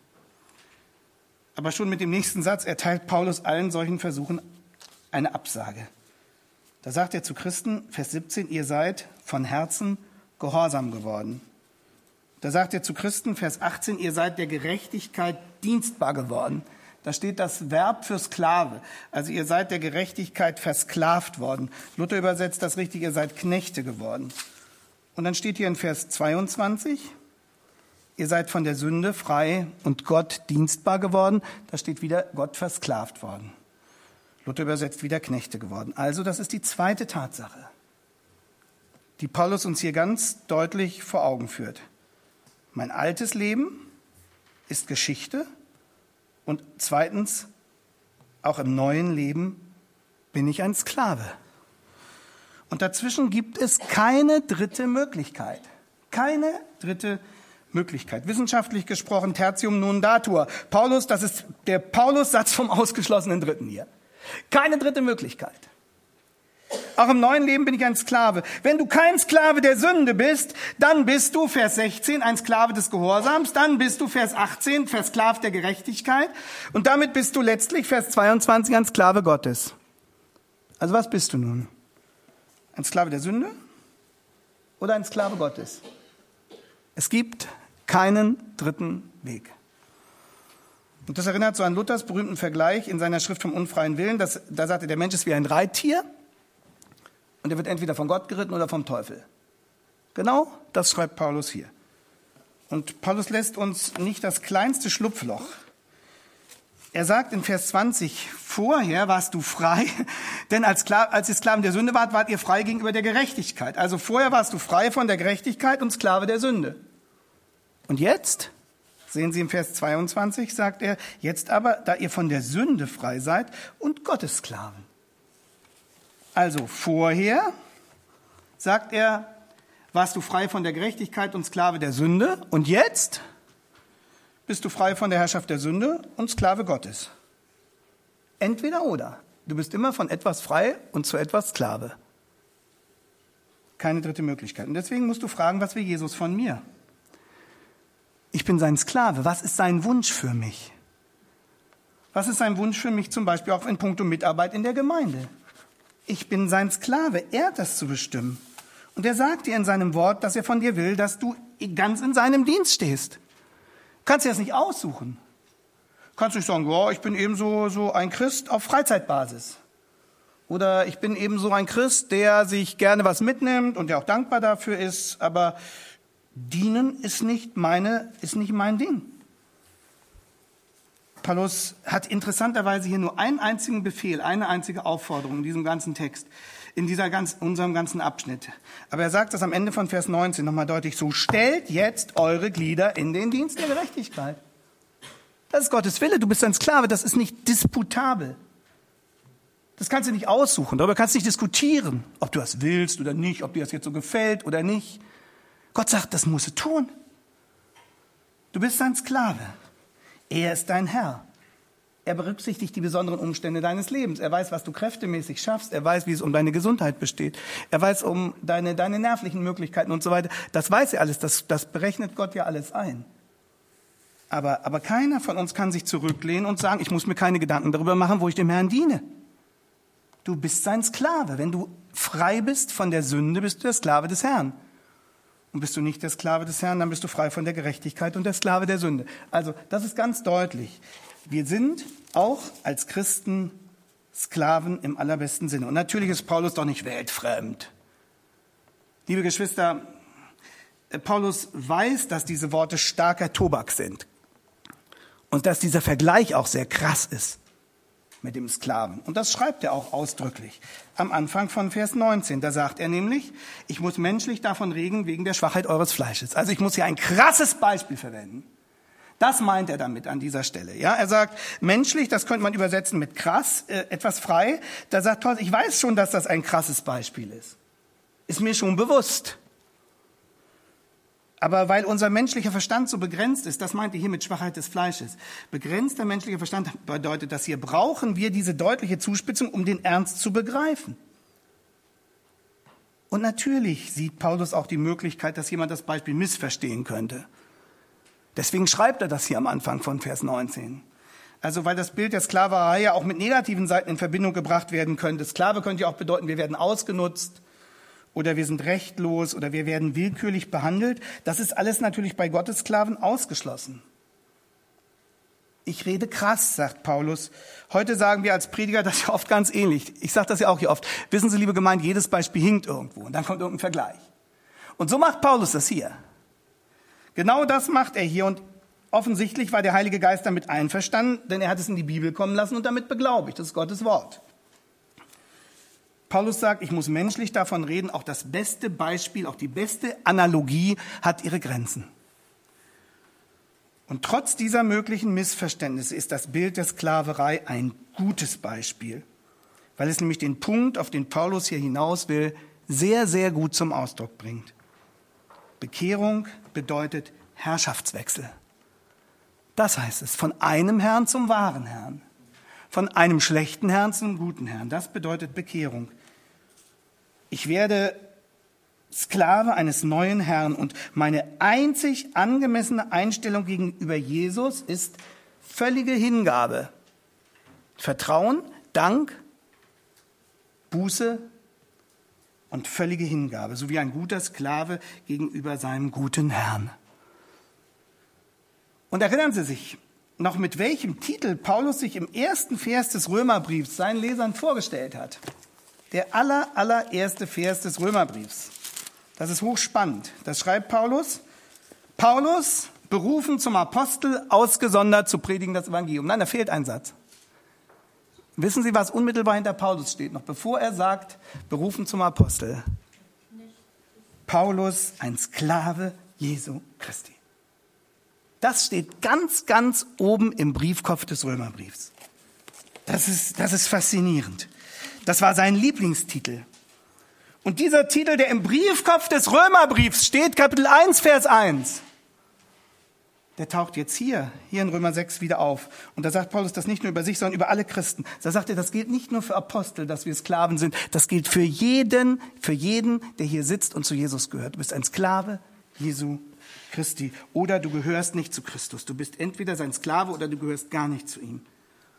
Aber schon mit dem nächsten Satz erteilt Paulus allen solchen Versuchen eine Absage. Da sagt er zu Christen, Vers 17, ihr seid von Herzen gehorsam geworden. Da sagt er zu Christen, Vers 18, ihr seid der Gerechtigkeit dienstbar geworden. Da steht das Verb für Sklave. Also ihr seid der Gerechtigkeit versklavt worden. Luther übersetzt das richtig, ihr seid Knechte geworden. Und dann steht hier in Vers 22, ihr seid von der Sünde frei und Gott dienstbar geworden. Da steht wieder Gott versklavt worden. Luther übersetzt wieder Knechte geworden. Also das ist die zweite Tatsache, die Paulus uns hier ganz deutlich vor Augen führt. Mein altes Leben ist Geschichte. Und zweitens, auch im neuen Leben bin ich ein Sklave. Und dazwischen gibt es keine dritte Möglichkeit. Keine dritte Möglichkeit. Wissenschaftlich gesprochen, Tertium non datur. Paulus, das ist der Paulus-Satz vom ausgeschlossenen Dritten hier. Keine dritte Möglichkeit. Auch im neuen Leben bin ich ein Sklave. Wenn du kein Sklave der Sünde bist, dann bist du, Vers 16, ein Sklave des Gehorsams. Dann bist du, Vers 18, versklavt der Gerechtigkeit. Und damit bist du letztlich, Vers 22, ein Sklave Gottes. Also was bist du nun? Ein Sklave der Sünde oder ein Sklave Gottes? Es gibt keinen dritten Weg. Und das erinnert so an Luthers berühmten Vergleich in seiner Schrift vom unfreien Willen. Da sagt er, der Mensch ist wie ein Reittier. Und er wird entweder von Gott geritten oder vom Teufel. Genau das schreibt Paulus hier. Und Paulus lässt uns nicht das kleinste Schlupfloch. Er sagt in Vers 20, vorher warst du frei, denn als ihr Sklaven der Sünde wart ihr frei gegenüber der Gerechtigkeit. Also vorher warst du frei von der Gerechtigkeit und Sklave der Sünde. Und jetzt, sehen Sie im Vers 22, sagt er, jetzt aber, da ihr von der Sünde frei seid und Gottes Sklaven. Also vorher, sagt er, warst du frei von der Gerechtigkeit und Sklave der Sünde. Und jetzt bist du frei von der Herrschaft der Sünde und Sklave Gottes. Entweder oder. Du bist immer von etwas frei und zu etwas Sklave. Keine dritte Möglichkeit. Und deswegen musst du fragen, was will Jesus von mir? Ich bin sein Sklave. Was ist sein Wunsch für mich? Was ist sein Wunsch für mich zum Beispiel auch in puncto Mitarbeit in der Gemeinde? Ich bin sein Sklave, er hat das zu bestimmen. Und er sagt dir in seinem Wort, dass er von dir will, dass du ganz in seinem Dienst stehst. Du kannst dir das nicht aussuchen. Du kannst nicht sagen, oh, ich bin eben so ein Christ auf Freizeitbasis. Oder ich bin eben so ein Christ, der sich gerne was mitnimmt und der auch dankbar dafür ist. Aber dienen ist nicht mein Ding. Paulus hat interessanterweise hier nur einen einzigen Befehl, eine einzige Aufforderung in diesem ganzen Text, in unserem ganzen Abschnitt. Aber er sagt das am Ende von Vers 19 nochmal deutlich, so stellt jetzt eure Glieder in den Dienst der Gerechtigkeit. Das ist Gottes Wille, du bist ein Sklave, das ist nicht disputabel. Das kannst du nicht aussuchen, darüber kannst du nicht diskutieren, ob du das willst oder nicht, ob dir das jetzt so gefällt oder nicht. Gott sagt, das musst du tun. Du bist sein Sklave. Er ist dein Herr. Er berücksichtigt die besonderen Umstände deines Lebens. Er weiß, was du kräftemäßig schaffst. Er weiß, wie es um deine Gesundheit besteht. Er weiß um deine nervlichen Möglichkeiten und so weiter. Das weiß er alles. Das berechnet Gott ja alles ein. Aber keiner von uns kann sich zurücklehnen und sagen, ich muss mir keine Gedanken darüber machen, wo ich dem Herrn diene. Du bist sein Sklave. Wenn du frei bist von der Sünde, bist du der Sklave des Herrn. Und bist du nicht der Sklave des Herrn, dann bist du frei von der Gerechtigkeit und der Sklave der Sünde. Also das ist ganz deutlich. Wir sind auch als Christen Sklaven im allerbesten Sinne. Und natürlich ist Paulus doch nicht weltfremd. Liebe Geschwister, Paulus weiß, dass diese Worte starker Tobak sind. Und dass dieser Vergleich auch sehr krass ist mit dem Sklaven. Und das schreibt er auch ausdrücklich. Am Anfang von Vers 19, da sagt er nämlich, ich muss menschlich davon reden wegen der Schwachheit eures Fleisches. Also ich muss hier ein krasses Beispiel verwenden. Das meint er damit an dieser Stelle. Ja, er sagt, menschlich, das könnte man übersetzen mit krass, etwas frei. Da sagt Paulus, ich weiß schon, dass das ein krasses Beispiel ist. Ist mir schon bewusst. Aber weil unser menschlicher Verstand so begrenzt ist, das meint er hier mit Schwachheit des Fleisches. Begrenzter menschlicher Verstand bedeutet, dass hier brauchen wir diese deutliche Zuspitzung, um den Ernst zu begreifen. Und natürlich sieht Paulus auch die Möglichkeit, dass jemand das Beispiel missverstehen könnte. Deswegen schreibt er das hier am Anfang von Vers 19. Also weil das Bild der Sklaverei ja auch mit negativen Seiten in Verbindung gebracht werden könnte. Sklave könnte ja auch bedeuten, wir werden ausgenutzt oder wir sind rechtlos oder wir werden willkürlich behandelt. Das ist alles natürlich bei Gottes Sklaven ausgeschlossen. Ich rede krass, sagt Paulus. Heute sagen wir als Prediger das ja oft ganz ähnlich. Ich sage das ja auch hier oft. Wissen Sie, liebe Gemeinde, jedes Beispiel hinkt irgendwo und dann kommt irgendein Vergleich. Und so macht Paulus das hier. Genau das macht er hier und offensichtlich war der Heilige Geist damit einverstanden, denn er hat es in die Bibel kommen lassen und damit beglaubigt. Das ist Gottes Wort. Paulus sagt, ich muss menschlich davon reden, auch das beste Beispiel, auch die beste Analogie hat ihre Grenzen. Und trotz dieser möglichen Missverständnisse ist das Bild der Sklaverei ein gutes Beispiel, weil es nämlich den Punkt, auf den Paulus hier hinaus will, sehr, sehr gut zum Ausdruck bringt. Bekehrung bedeutet Herrschaftswechsel. Das heißt es, von einem Herrn zum wahren Herrn, von einem schlechten Herrn zum guten Herrn. Das bedeutet Bekehrung. Ich werde Sklave eines neuen Herrn und meine einzig angemessene Einstellung gegenüber Jesus ist völlige Hingabe. Vertrauen, Dank, Buße und völlige Hingabe, so wie ein guter Sklave gegenüber seinem guten Herrn. Und erinnern Sie sich noch, mit welchem Titel Paulus sich im ersten Vers des Römerbriefs seinen Lesern vorgestellt hat. Der allererste Vers des Römerbriefs. Das ist hochspannend. Das schreibt Paulus. Paulus, berufen zum Apostel, ausgesondert zu predigen das Evangelium. Nein, da fehlt ein Satz. Wissen Sie, was unmittelbar hinter Paulus steht, noch bevor er sagt, berufen zum Apostel? Paulus, ein Sklave Jesu Christi. Das steht ganz, ganz oben im Briefkopf des Römerbriefs. Das ist faszinierend. Das war sein Lieblingstitel. Und dieser Titel, der im Briefkopf des Römerbriefs steht, Kapitel 1, Vers 1, der taucht jetzt hier in Römer 6 wieder auf. Und da sagt Paulus das nicht nur über sich, sondern über alle Christen. Da sagt er, das gilt nicht nur für Apostel, dass wir Sklaven sind. Das gilt für jeden, der hier sitzt und zu Jesus gehört. Du bist ein Sklave Jesu Christi. Oder du gehörst nicht zu Christus. Du bist entweder sein Sklave oder du gehörst gar nicht zu ihm.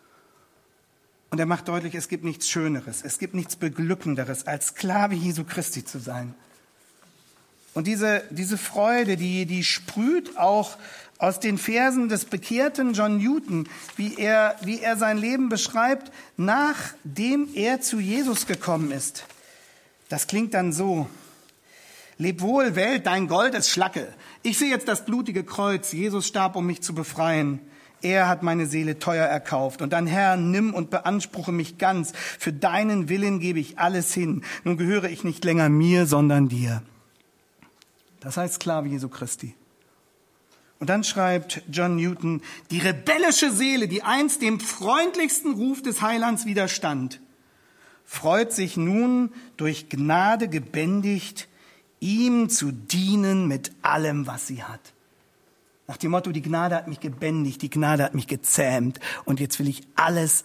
Und er macht deutlich, es gibt nichts Schöneres, es gibt nichts Beglückenderes, als Sklave Jesu Christi zu sein. Und diese Freude, die sprüht auch aus den Versen des bekehrten John Newton, wie er sein Leben beschreibt, nachdem er zu Jesus gekommen ist. Das klingt dann so: Leb wohl, Welt, dein Gold ist Schlacke. Ich sehe jetzt das blutige Kreuz. Jesus starb, um mich zu befreien. Er hat meine Seele teuer erkauft. Und dann, Herr, nimm und beanspruche mich ganz. Für deinen Willen gebe ich alles hin. Nun gehöre ich nicht länger mir, sondern dir. Das heißt Sklave Jesu Christi. Und dann schreibt John Newton, die rebellische Seele, die einst dem freundlichsten Ruf des Heilands widerstand, freut sich nun durch Gnade gebändigt, ihm zu dienen mit allem, was sie hat. Nach dem Motto, die Gnade hat mich gebändigt, die Gnade hat mich gezähmt und jetzt will ich alles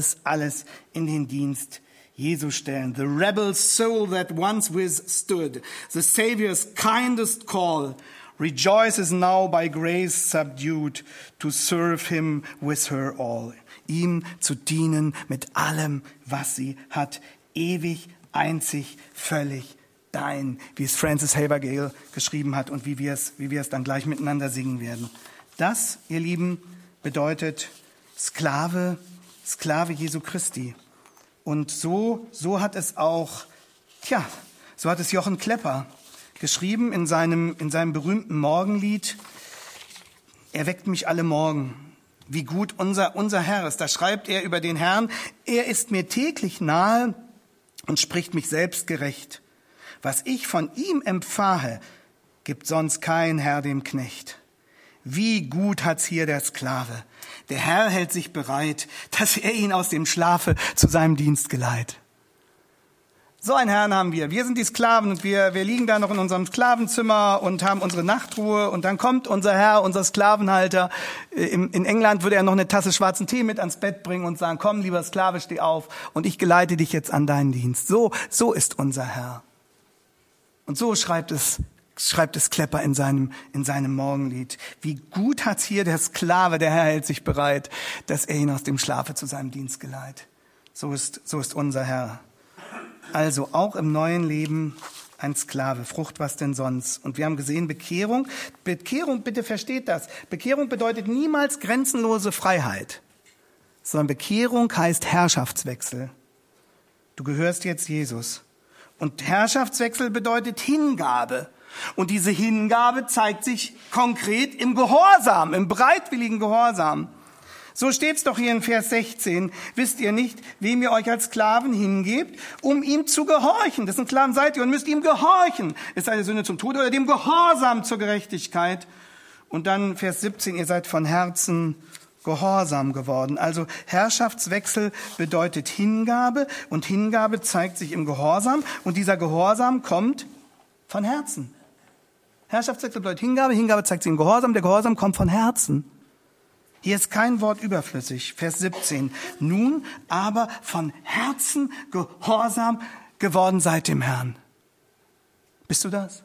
in den Dienst Jesu stellen. The rebel soul that once withstood the Savior's kindest call rejoices now by grace subdued to serve him with her all. Ihm zu dienen mit allem, was sie hat, ewig, einzig, völlig dein, wie es Francis Havergal geschrieben hat und wie wir es dann gleich miteinander singen werden. Das, ihr Lieben, bedeutet Sklave Jesu Christi. Und so hat es auch, so hat es Jochen Klepper geschrieben in seinem berühmten Morgenlied. Er weckt mich alle Morgen. Wie gut unser Herr ist. Da schreibt er über den Herrn, er ist mir täglich nahe und spricht mich selbst gerecht. Was ich von ihm empfahe, gibt sonst kein Herr dem Knecht. Wie gut hat's hier der Sklave. Der Herr hält sich bereit, dass er ihn aus dem Schlafe zu seinem Dienst geleitet. So einen Herrn haben wir. Wir sind die Sklaven und wir liegen da noch in unserem Sklavenzimmer und haben unsere Nachtruhe. Und dann kommt unser Herr, unser Sklavenhalter. In England würde er noch eine Tasse schwarzen Tee mit ans Bett bringen und sagen, komm, lieber Sklave, steh auf und ich geleite dich jetzt an deinen Dienst. So ist unser Herr. Und so schreibt es Klepper in seinem Morgenlied. Wie gut hat's hier der Sklave, der Herr hält sich bereit, dass er ihn aus dem Schlafe zu seinem Dienst geleitet. So ist unser Herr. Also auch im neuen Leben ein Sklave. Frucht, was denn sonst? Und wir haben gesehen, Bekehrung, bitte versteht das. Bekehrung bedeutet niemals grenzenlose Freiheit, sondern Bekehrung heißt Herrschaftswechsel. Du gehörst jetzt Jesus. Und Herrschaftswechsel bedeutet Hingabe. Und diese Hingabe zeigt sich konkret im Gehorsam, im bereitwilligen Gehorsam. So steht's doch hier in Vers 16. Wisst ihr nicht, wem ihr euch als Sklaven hingebt, um ihm zu gehorchen? Dessen Sklaven seid ihr und müsst ihm gehorchen. Es sei eine Sünde zum Tode oder dem Gehorsam zur Gerechtigkeit. Und dann Vers 17, ihr seid von Herzen gehorsam geworden. Also Herrschaftswechsel bedeutet Hingabe und Hingabe zeigt sich im Gehorsam und dieser Gehorsam kommt von Herzen. Herrschaftswechsel bedeutet Hingabe zeigt sich im Gehorsam, der Gehorsam kommt von Herzen. Hier ist kein Wort überflüssig. Vers 17. Nun aber von Herzen gehorsam geworden seid dem Herrn. Bist du das?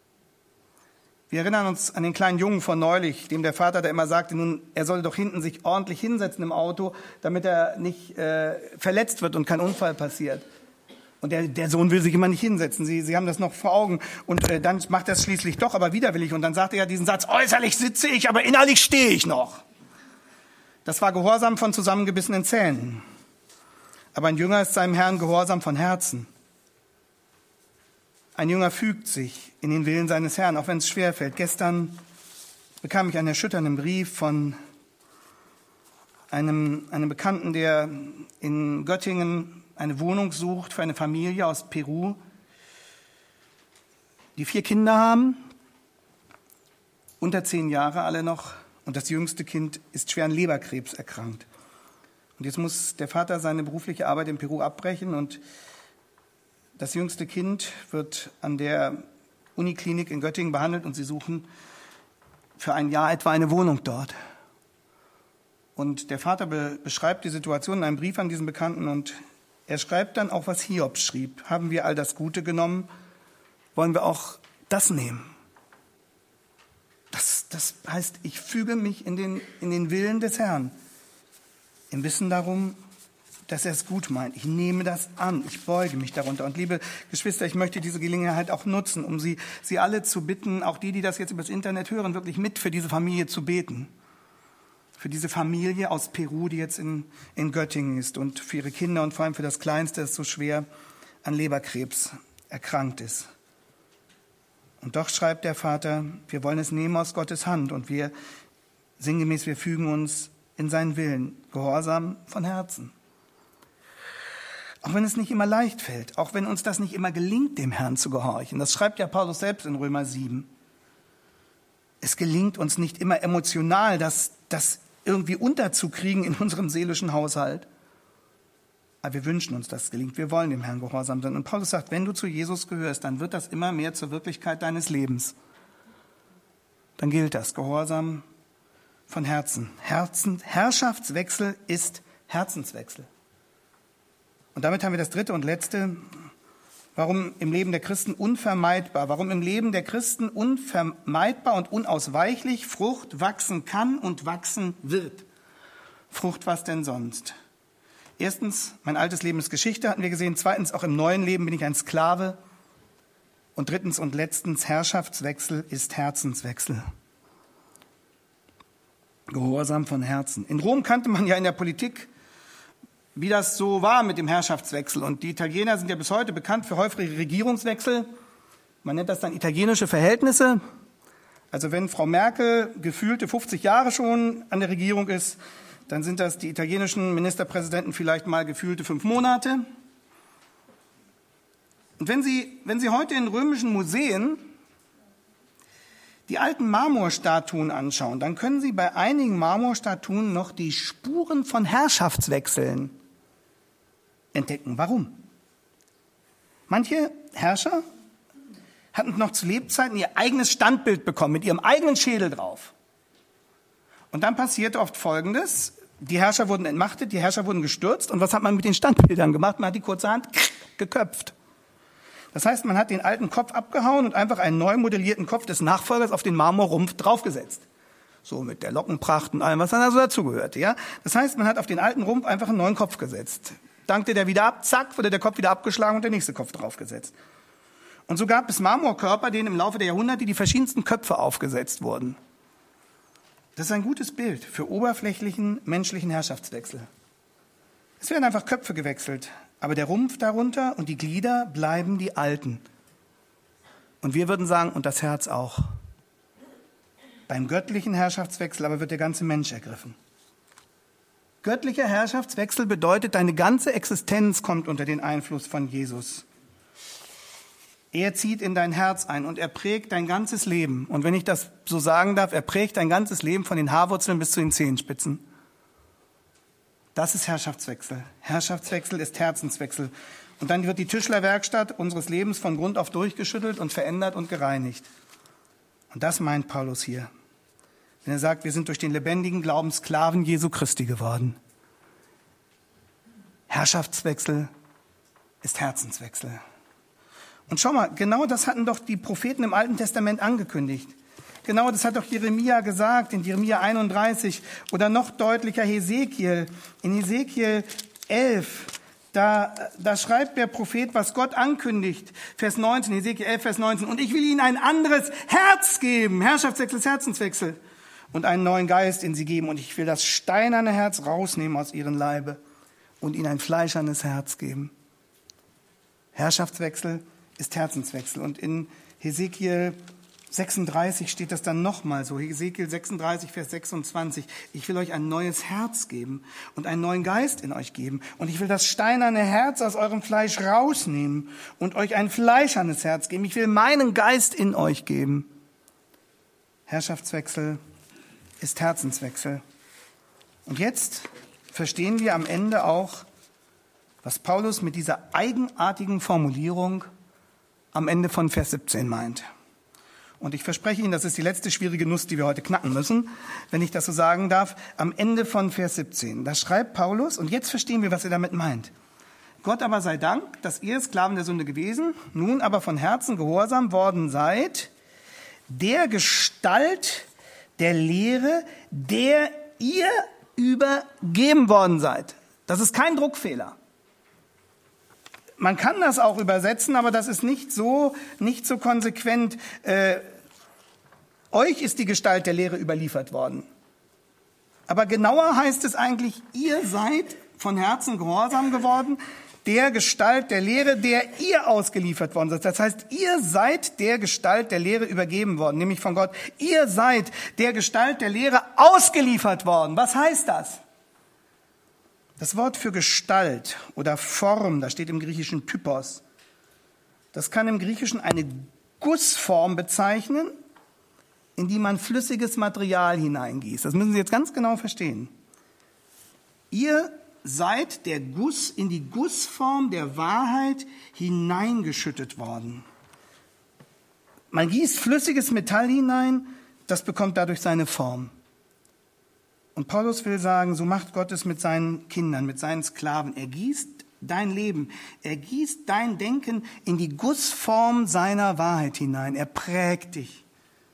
Wir erinnern uns an den kleinen Jungen von neulich, dem der Vater da immer sagte, nun, er solle doch hinten sich ordentlich hinsetzen im Auto, damit er nicht verletzt wird und kein Unfall passiert. Und der Sohn will sich immer nicht hinsetzen. Sie haben das noch vor Augen. Und dann macht er es schließlich doch, aber widerwillig. Und dann sagt er ja diesen Satz, äußerlich sitze ich, aber innerlich stehe ich noch. Das war Gehorsam von zusammengebissenen Zähnen. Aber ein Jünger ist seinem Herrn gehorsam von Herzen. Ein Jünger fügt sich in den Willen seines Herrn, auch wenn es schwerfällt. Gestern bekam ich einen erschütternden Brief von einem Bekannten, der in Göttingen eine Wohnung sucht für eine Familie aus Peru, die 4 Kinder haben, unter 10 Jahre alle noch. Und das jüngste Kind ist schwer an Leberkrebs erkrankt. Und jetzt muss der Vater seine berufliche Arbeit in Peru abbrechen und das jüngste Kind wird an der Uniklinik in Göttingen behandelt und sie suchen für ein Jahr etwa eine Wohnung dort. Und der Vater beschreibt die Situation in einem Brief an diesen Bekannten und er schreibt dann auch, was Hiob schrieb. Haben wir all das Gute genommen, wollen wir auch das nehmen. Das heißt, ich füge mich in den Willen des Herrn, im Wissen darum, dass er es gut meint. Ich nehme das an, ich beuge mich darunter. Und liebe Geschwister, ich möchte diese Gelegenheit auch nutzen, um Sie alle zu bitten, auch die das jetzt über das Internet hören, wirklich mit für diese Familie zu beten. Für diese Familie aus Peru, die jetzt in Göttingen ist und für ihre Kinder und vor allem für das Kleinste, das so schwer an Leberkrebs erkrankt ist. Und doch schreibt der Vater, wir wollen es nehmen aus Gottes Hand und wir sinngemäß, wir fügen uns in seinen Willen, gehorsam von Herzen. Auch wenn es nicht immer leicht fällt, auch wenn uns das nicht immer gelingt, dem Herrn zu gehorchen. Das schreibt ja Paulus selbst in Römer 7. Es gelingt uns nicht immer emotional, das irgendwie unterzukriegen in unserem seelischen Haushalt. Aber wir wünschen uns, dass es gelingt. Wir wollen dem Herrn gehorsam sein. Und Paulus sagt, wenn du zu Jesus gehörst, dann wird das immer mehr zur Wirklichkeit deines Lebens. Dann gilt das, Gehorsam von Herzen. Herrschaftswechsel ist Herzenswechsel. Und damit haben wir das dritte und letzte. Warum im Leben der Christen unvermeidbar? Warum im Leben der Christen unvermeidbar und unausweichlich Frucht wachsen kann und wachsen wird? Frucht, was denn sonst? Erstens, mein altes Leben ist Geschichte, hatten wir gesehen. Zweitens, auch im neuen Leben bin ich ein Sklave. Und drittens und letztens, Herrschaftswechsel ist Herzenswechsel. Gehorsam von Herzen. In Rom kannte man ja in der Politik, wie das so war mit dem Herrschaftswechsel. Und die Italiener sind ja bis heute bekannt für häufige Regierungswechsel. Man nennt das dann italienische Verhältnisse. Also wenn Frau Merkel gefühlte 50 Jahre schon an der Regierung ist, dann sind das die italienischen Ministerpräsidenten vielleicht mal gefühlte 5 Monate. Und wenn Sie heute in römischen Museen die alten Marmorstatuen anschauen, dann können Sie bei einigen Marmorstatuen noch die Spuren von Herrschaftswechseln entdecken. Warum? Manche Herrscher hatten noch zu Lebzeiten ihr eigenes Standbild bekommen, mit ihrem eigenen Schädel drauf. Und dann passierte oft Folgendes: Die Herrscher wurden entmachtet, die Herrscher wurden gestürzt. Und was hat man mit den Standbildern gemacht? Man hat die kurzerhand geköpft. Das heißt, man hat den alten Kopf abgehauen und einfach einen neu modellierten Kopf des Nachfolgers auf den Marmorrumpf draufgesetzt. So mit der Lockenpracht und allem, was dann also dazugehörte. Ja? Das heißt, man hat auf den alten Rumpf einfach einen neuen Kopf gesetzt. Dankte der wieder ab, zack, wurde der Kopf wieder abgeschlagen und der nächste Kopf draufgesetzt. Und so gab es Marmorkörper, denen im Laufe der Jahrhunderte die verschiedensten Köpfe aufgesetzt wurden. Das ist ein gutes Bild für oberflächlichen menschlichen Herrschaftswechsel. Es werden einfach Köpfe gewechselt, aber der Rumpf darunter und die Glieder bleiben die alten. Und wir würden sagen, und das Herz auch. Beim göttlichen Herrschaftswechsel aber wird der ganze Mensch ergriffen. Göttlicher Herrschaftswechsel bedeutet, deine ganze Existenz kommt unter den Einfluss von Jesus. Er zieht in dein Herz ein und er prägt dein ganzes Leben. Und wenn ich das so sagen darf, er prägt dein ganzes Leben von den Haarwurzeln bis zu den Zehenspitzen. Das ist Herrschaftswechsel. Herrschaftswechsel ist Herzenswechsel. Und dann wird die Tischlerwerkstatt unseres Lebens von Grund auf durchgeschüttelt und verändert und gereinigt. Und das meint Paulus hier, wenn er sagt, wir sind durch den lebendigen Glauben Sklaven Jesu Christi geworden. Herrschaftswechsel ist Herzenswechsel. Und schau mal, genau das hatten doch die Propheten im Alten Testament angekündigt. Genau das hat doch Jeremia gesagt in Jeremia 31 oder noch deutlicher Hesekiel. In Hesekiel 11, da schreibt der Prophet, was Gott ankündigt. Vers 19, Hesekiel 11, Vers 19. Und ich will ihnen ein anderes Herz geben. Herrschaftswechsel ist Herzenswechsel. Und einen neuen Geist in sie geben. Und ich will das steinerne Herz rausnehmen aus ihrem Leibe und ihnen ein fleischernes Herz geben. Herrschaftswechsel ist Herzenswechsel. Und in Hesekiel 36 steht das dann nochmal so. Hesekiel 36, Vers 26. Ich will euch ein neues Herz geben und einen neuen Geist in euch geben. Und ich will das steinerne Herz aus eurem Fleisch rausnehmen und euch ein fleischernes Herz geben. Ich will meinen Geist in euch geben. Herrschaftswechsel ist Herzenswechsel. Und jetzt verstehen wir am Ende auch, was Paulus mit dieser eigenartigen Formulierung am Ende von Vers 17 meint. Und ich verspreche Ihnen, das ist die letzte schwierige Nuss, die wir heute knacken müssen, wenn ich das so sagen darf, am Ende von Vers 17. Da schreibt Paulus, und jetzt verstehen wir, was er damit meint. Gott aber sei Dank, dass ihr Sklaven der Sünde gewesen, nun aber von Herzen gehorsam worden seid, der Gestalt der Lehre, der ihr übergeben worden seid. Das ist kein Druckfehler. Man kann das auch übersetzen, aber das ist nicht so konsequent. Euch ist die Gestalt der Lehre überliefert worden. Aber genauer heißt es eigentlich, ihr seid von Herzen gehorsam geworden, der Gestalt der Lehre, der ihr ausgeliefert worden seid. Das heißt, ihr seid der Gestalt der Lehre übergeben worden, nämlich von Gott. Ihr seid der Gestalt der Lehre ausgeliefert worden. Was heißt das? Das Wort für Gestalt oder Form, da steht im Griechischen Typos. Das kann im Griechischen eine Gussform bezeichnen, in die man flüssiges Material hineingießt. Das müssen Sie jetzt ganz genau verstehen. Ihr seid der Guss in die Gussform der Wahrheit hineingeschüttet worden. Man gießt flüssiges Metall hinein, das bekommt dadurch seine Form. Und Paulus will sagen, so macht Gott es mit seinen Kindern, mit seinen Sklaven. Er gießt dein Leben, er gießt dein Denken in die Gussform seiner Wahrheit hinein. Er prägt dich.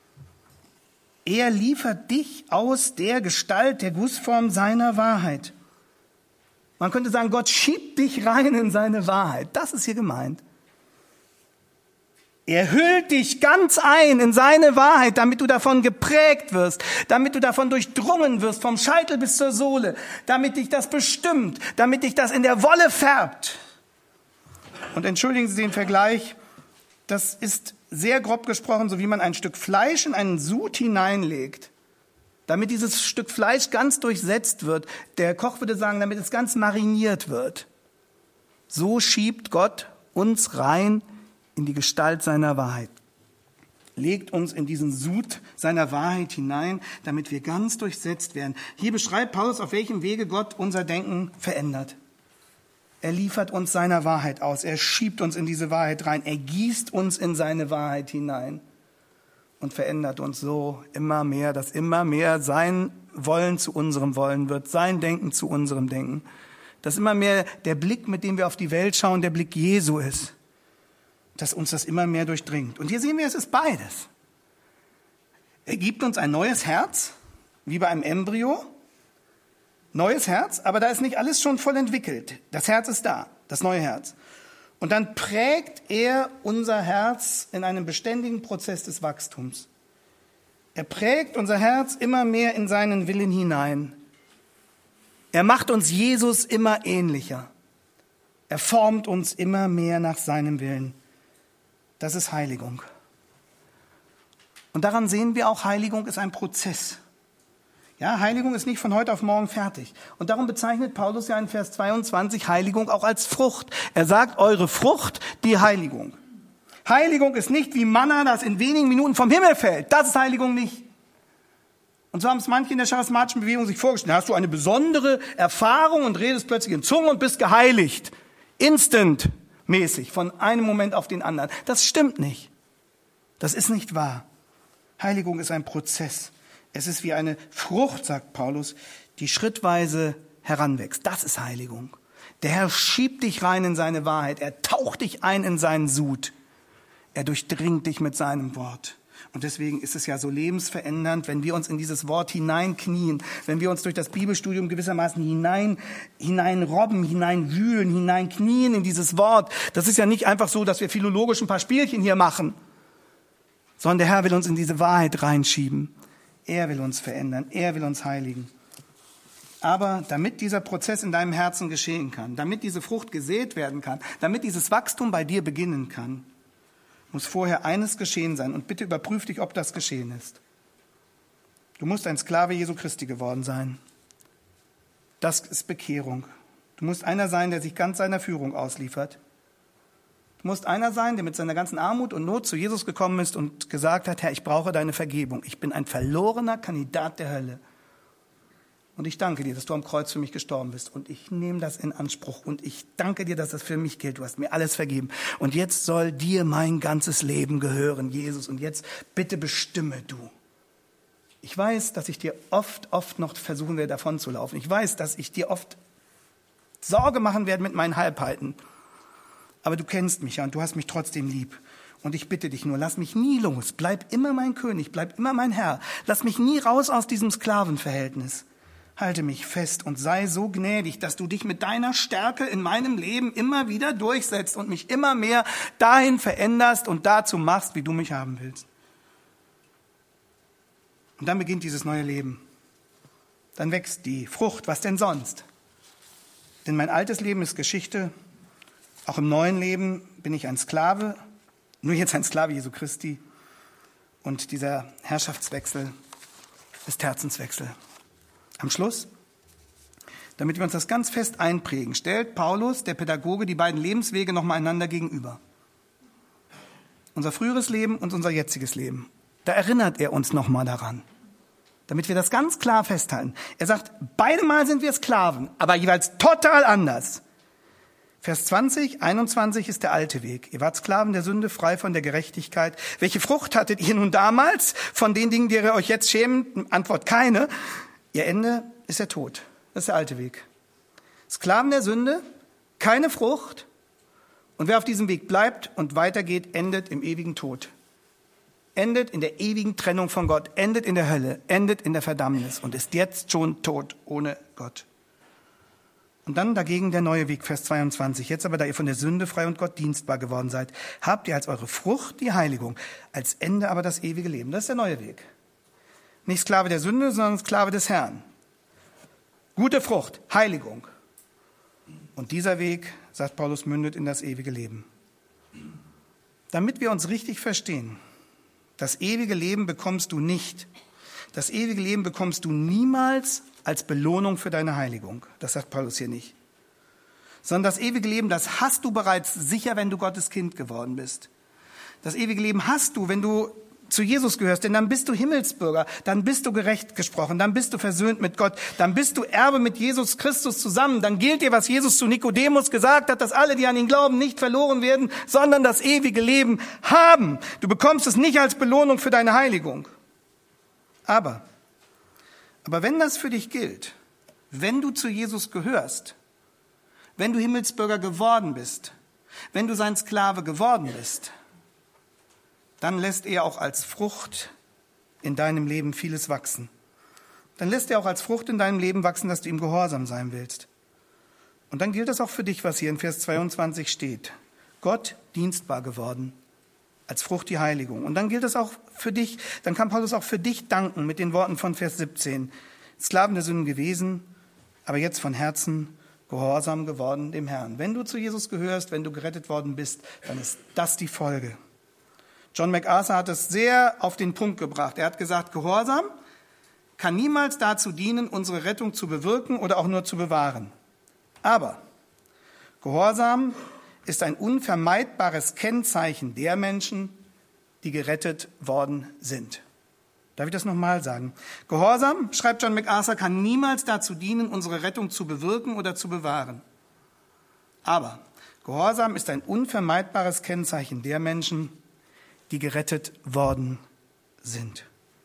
Er liefert dich aus der Gestalt, der Gussform seiner Wahrheit. Man könnte sagen, Gott schiebt dich rein in seine Wahrheit. Das ist hier gemeint. Er hüllt dich ganz ein in seine Wahrheit, damit du davon geprägt wirst, damit du davon durchdrungen wirst, vom Scheitel bis zur Sohle, damit dich das bestimmt, damit dich das in der Wolle färbt. Und entschuldigen Sie den Vergleich, das ist sehr grob gesprochen, so wie man ein Stück Fleisch in einen Sud hineinlegt, damit dieses Stück Fleisch ganz durchsetzt wird. Der Koch würde sagen, damit es ganz mariniert wird. So schiebt Gott uns rein in die Gestalt seiner Wahrheit. Legt uns in diesen Sud seiner Wahrheit hinein, damit wir ganz durchsetzt werden. Hier beschreibt Paulus, auf welchem Wege Gott unser Denken verändert. Er liefert uns seiner Wahrheit aus. Er schiebt uns in diese Wahrheit rein. Er gießt uns in seine Wahrheit hinein und verändert uns so immer mehr, dass immer mehr sein Wollen zu unserem Wollen wird, sein Denken zu unserem Denken. Dass immer mehr der Blick, mit dem wir auf die Welt schauen, der Blick Jesu ist. Dass uns das immer mehr durchdringt. Und hier sehen wir, es ist beides. Er gibt uns ein neues Herz, wie bei einem Embryo. Neues Herz, aber da ist nicht alles schon voll entwickelt. Das Herz ist da, das neue Herz. Und dann prägt er unser Herz in einem beständigen Prozess des Wachstums. Er prägt unser Herz immer mehr in seinen Willen hinein. Er macht uns Jesus immer ähnlicher. Er formt uns immer mehr nach seinem Willen. Das ist Heiligung. Und daran sehen wir auch, Heiligung ist ein Prozess. Ja, Heiligung ist nicht von heute auf morgen fertig. Und darum bezeichnet Paulus ja in Vers 22 Heiligung auch als Frucht. Er sagt, eure Frucht, die Heiligung. Heiligung ist nicht wie Manna, das in wenigen Minuten vom Himmel fällt. Das ist Heiligung nicht. Und so haben es manche in der charismatischen Bewegung sich vorgestellt. Da hast du eine besondere Erfahrung und redest plötzlich in Zungen und bist geheiligt. Instant-mäßig, von einem Moment auf den anderen. Das stimmt nicht. Das ist nicht wahr. Heiligung ist ein Prozess. Es ist wie eine Frucht, sagt Paulus, die schrittweise heranwächst. Das ist Heiligung. Der Herr schiebt dich rein in seine Wahrheit. Er taucht dich ein in seinen Sud. Er durchdringt dich mit seinem Wort. Und deswegen ist es ja so lebensverändernd, wenn wir uns in dieses Wort hineinknien, wenn wir uns durch das Bibelstudium gewissermaßen hineinrobben, hineinwühlen, hineinknien in dieses Wort. Das ist ja nicht einfach so, dass wir philologisch ein paar Spielchen hier machen, sondern der Herr will uns in diese Wahrheit reinschieben. Er will uns verändern, er will uns heiligen. Aber damit dieser Prozess in deinem Herzen geschehen kann, damit diese Frucht gesät werden kann, damit dieses Wachstum bei dir beginnen kann, muss vorher eines geschehen sein. Und bitte überprüf dich, ob das geschehen ist. Du musst ein Sklave Jesu Christi geworden sein. Das ist Bekehrung. Du musst einer sein, der sich ganz seiner Führung ausliefert. Du musst einer sein, der mit seiner ganzen Armut und Not zu Jesus gekommen ist und gesagt hat, Herr, ich brauche deine Vergebung. Ich bin ein verlorener Kandidat der Hölle. Und ich danke dir, dass du am Kreuz für mich gestorben bist. Und ich nehme das in Anspruch. Und ich danke dir, dass das für mich gilt. Du hast mir alles vergeben. Und jetzt soll dir mein ganzes Leben gehören, Jesus. Und jetzt bitte bestimme du. Ich weiß, dass ich dir oft noch versuchen werde, davon zu laufen. Ich weiß, dass ich dir oft Sorge machen werde mit meinen Halbheiten. Aber du kennst mich ja und du hast mich trotzdem lieb. Und ich bitte dich nur, lass mich nie los. Bleib immer mein König, bleib immer mein Herr. Lass mich nie raus aus diesem Sklavenverhältnis. Halte mich fest und sei so gnädig, dass du dich mit deiner Stärke in meinem Leben immer wieder durchsetzt und mich immer mehr dahin veränderst und dazu machst, wie du mich haben willst. Und dann beginnt dieses neue Leben. Dann wächst die Frucht, was denn sonst? Denn mein altes Leben ist Geschichte. Auch im neuen Leben bin ich ein Sklave, nur jetzt ein Sklave Jesu Christi. Und dieser Herrschaftswechsel ist Herzenswechsel. Am Schluss, damit wir uns das ganz fest einprägen, stellt Paulus, der Pädagoge, die beiden Lebenswege nochmal einander gegenüber. Unser früheres Leben und unser jetziges Leben. Da erinnert er uns nochmal daran, damit wir das ganz klar festhalten. Er sagt, beide Mal sind wir Sklaven, aber jeweils total anders. Vers 20, 21 ist der alte Weg. Ihr wart Sklaven der Sünde, frei von der Gerechtigkeit. Welche Frucht hattet ihr nun damals von den Dingen, die ihr euch jetzt schämt? Antwort keine. Ihr Ende ist der Tod. Das ist der alte Weg. Sklaven der Sünde, keine Frucht. Und wer auf diesem Weg bleibt und weitergeht, endet im ewigen Tod. Endet in der ewigen Trennung von Gott, endet in der Hölle, endet in der Verdammnis und ist jetzt schon tot ohne Gott. Und dann dagegen der neue Weg, Vers 22. Jetzt aber, da ihr von der Sünde frei und Gott dienstbar geworden seid, habt ihr als eure Frucht die Heiligung, als Ende aber das ewige Leben. Das ist der neue Weg. Nicht Sklave der Sünde, sondern Sklave des Herrn. Gute Frucht, Heiligung. Und dieser Weg, sagt Paulus, mündet in das ewige Leben. Damit wir uns richtig verstehen, das ewige Leben bekommst du nicht. Das ewige Leben bekommst du niemals als Belohnung für deine Heiligung. Das sagt Paulus hier nicht. Sondern das ewige Leben, das hast du bereits sicher, wenn du Gottes Kind geworden bist. Das ewige Leben hast du, wenn du zu Jesus gehörst, denn dann bist du Himmelsbürger, dann bist du gerecht gesprochen, dann bist du versöhnt mit Gott, dann bist du Erbe mit Jesus Christus zusammen, dann gilt dir, was Jesus zu Nikodemus gesagt hat, dass alle, die an ihn glauben, nicht verloren werden, sondern das ewige Leben haben. Du bekommst es nicht als Belohnung für deine Heiligung. Aber wenn das für dich gilt, wenn du zu Jesus gehörst, wenn du Himmelsbürger geworden bist, wenn du sein Sklave geworden bist, dann lässt er auch als Frucht in deinem Leben vieles wachsen. Dann lässt er auch als Frucht in deinem Leben wachsen, dass du ihm gehorsam sein willst. Und dann gilt das auch für dich, was hier in Vers 22 steht. Gott dienstbar geworden, als Frucht die Heiligung. Und dann gilt das auch für dich, dann kann Paulus auch für dich danken mit den Worten von Vers 17. Sklaven der Sünden gewesen, aber jetzt von Herzen gehorsam geworden dem Herrn. Wenn du zu Jesus gehörst, wenn du gerettet worden bist, dann ist das die Folge. John MacArthur hat es sehr auf den Punkt gebracht. Er hat gesagt, Gehorsam kann niemals dazu dienen, unsere Rettung zu bewirken oder auch nur zu bewahren. Aber Gehorsam ist ein unvermeidbares Kennzeichen der Menschen, die gerettet worden sind. Darf ich das nochmal sagen? Gehorsam, schreibt John MacArthur, kann niemals dazu dienen, unsere Rettung zu bewirken oder zu bewahren. Aber Gehorsam ist ein unvermeidbares Kennzeichen der Menschen, die gerettet worden sind.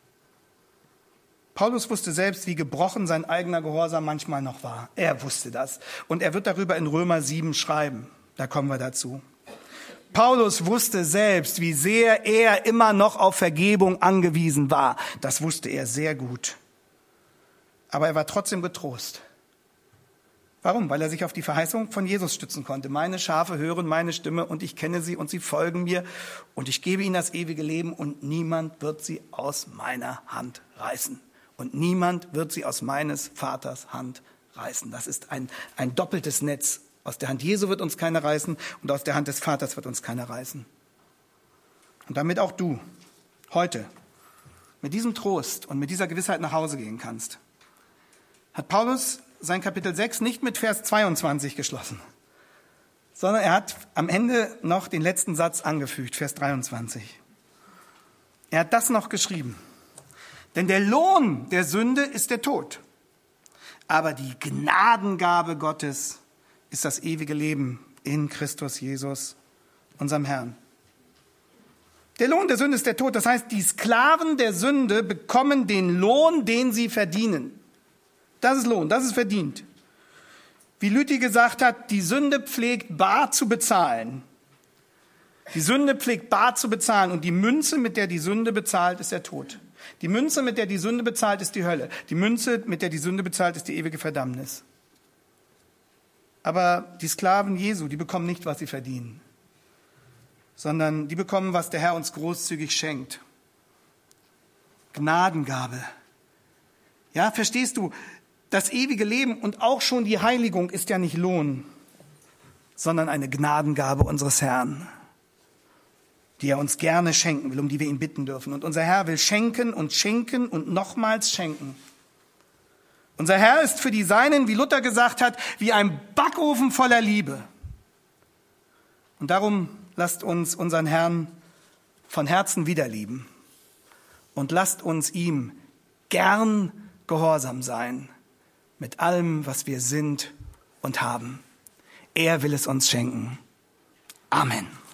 Paulus wusste selbst, wie gebrochen sein eigener Gehorsam manchmal noch war. Er wusste das. Und er wird darüber in Römer 7 schreiben. Da kommen wir dazu. Paulus wusste selbst, wie sehr er immer noch auf Vergebung angewiesen war. Das wusste er sehr gut. Aber er war trotzdem getrost. Warum? Weil er sich auf die Verheißung von Jesus stützen konnte. Meine Schafe hören meine Stimme und ich kenne sie und sie folgen mir und ich gebe ihnen das ewige Leben und niemand wird sie aus meiner Hand reißen. Und niemand wird sie aus meines Vaters Hand reißen. Das ist ein doppeltes Netz. Aus der Hand Jesu wird uns keiner reißen und aus der Hand des Vaters wird uns keiner reißen. Und damit auch du heute mit diesem Trost und mit dieser Gewissheit nach Hause gehen kannst, hat Paulus sein Kapitel 6 nicht mit Vers 22 geschlossen, sondern er hat am Ende noch den letzten Satz angefügt, Vers 23. Er hat das noch geschrieben. Denn der Lohn der Sünde ist der Tod, aber die Gnadengabe Gottes ist das ewige Leben in Christus Jesus, unserem Herrn. Der Lohn der Sünde ist der Tod, das heißt, die Sklaven der Sünde bekommen den Lohn, den sie verdienen. Das ist Lohn, das ist verdient. Wie Lüthi gesagt hat, die Sünde pflegt bar zu bezahlen. Die Sünde pflegt bar zu bezahlen und die Münze, mit der die Sünde bezahlt, ist der Tod. Die Münze, mit der die Sünde bezahlt, ist die Hölle. Die Münze, mit der die Sünde bezahlt, ist die ewige Verdammnis. Aber die Sklaven Jesu, die bekommen nicht, was sie verdienen, sondern die bekommen, was der Herr uns großzügig schenkt. Gnadengabe. Ja, verstehst du? Das ewige Leben und auch schon die Heiligung ist ja nicht Lohn, sondern eine Gnadengabe unseres Herrn, die er uns gerne schenken will, um die wir ihn bitten dürfen. Und unser Herr will schenken und nochmals schenken. Unser Herr ist für die Seinen, wie Luther gesagt hat, wie ein Backofen voller Liebe. Und darum lasst uns unseren Herrn von Herzen wiederlieben und lasst uns ihm gern gehorsam sein. Mit allem, was wir sind und haben. Er will es uns schenken. Amen.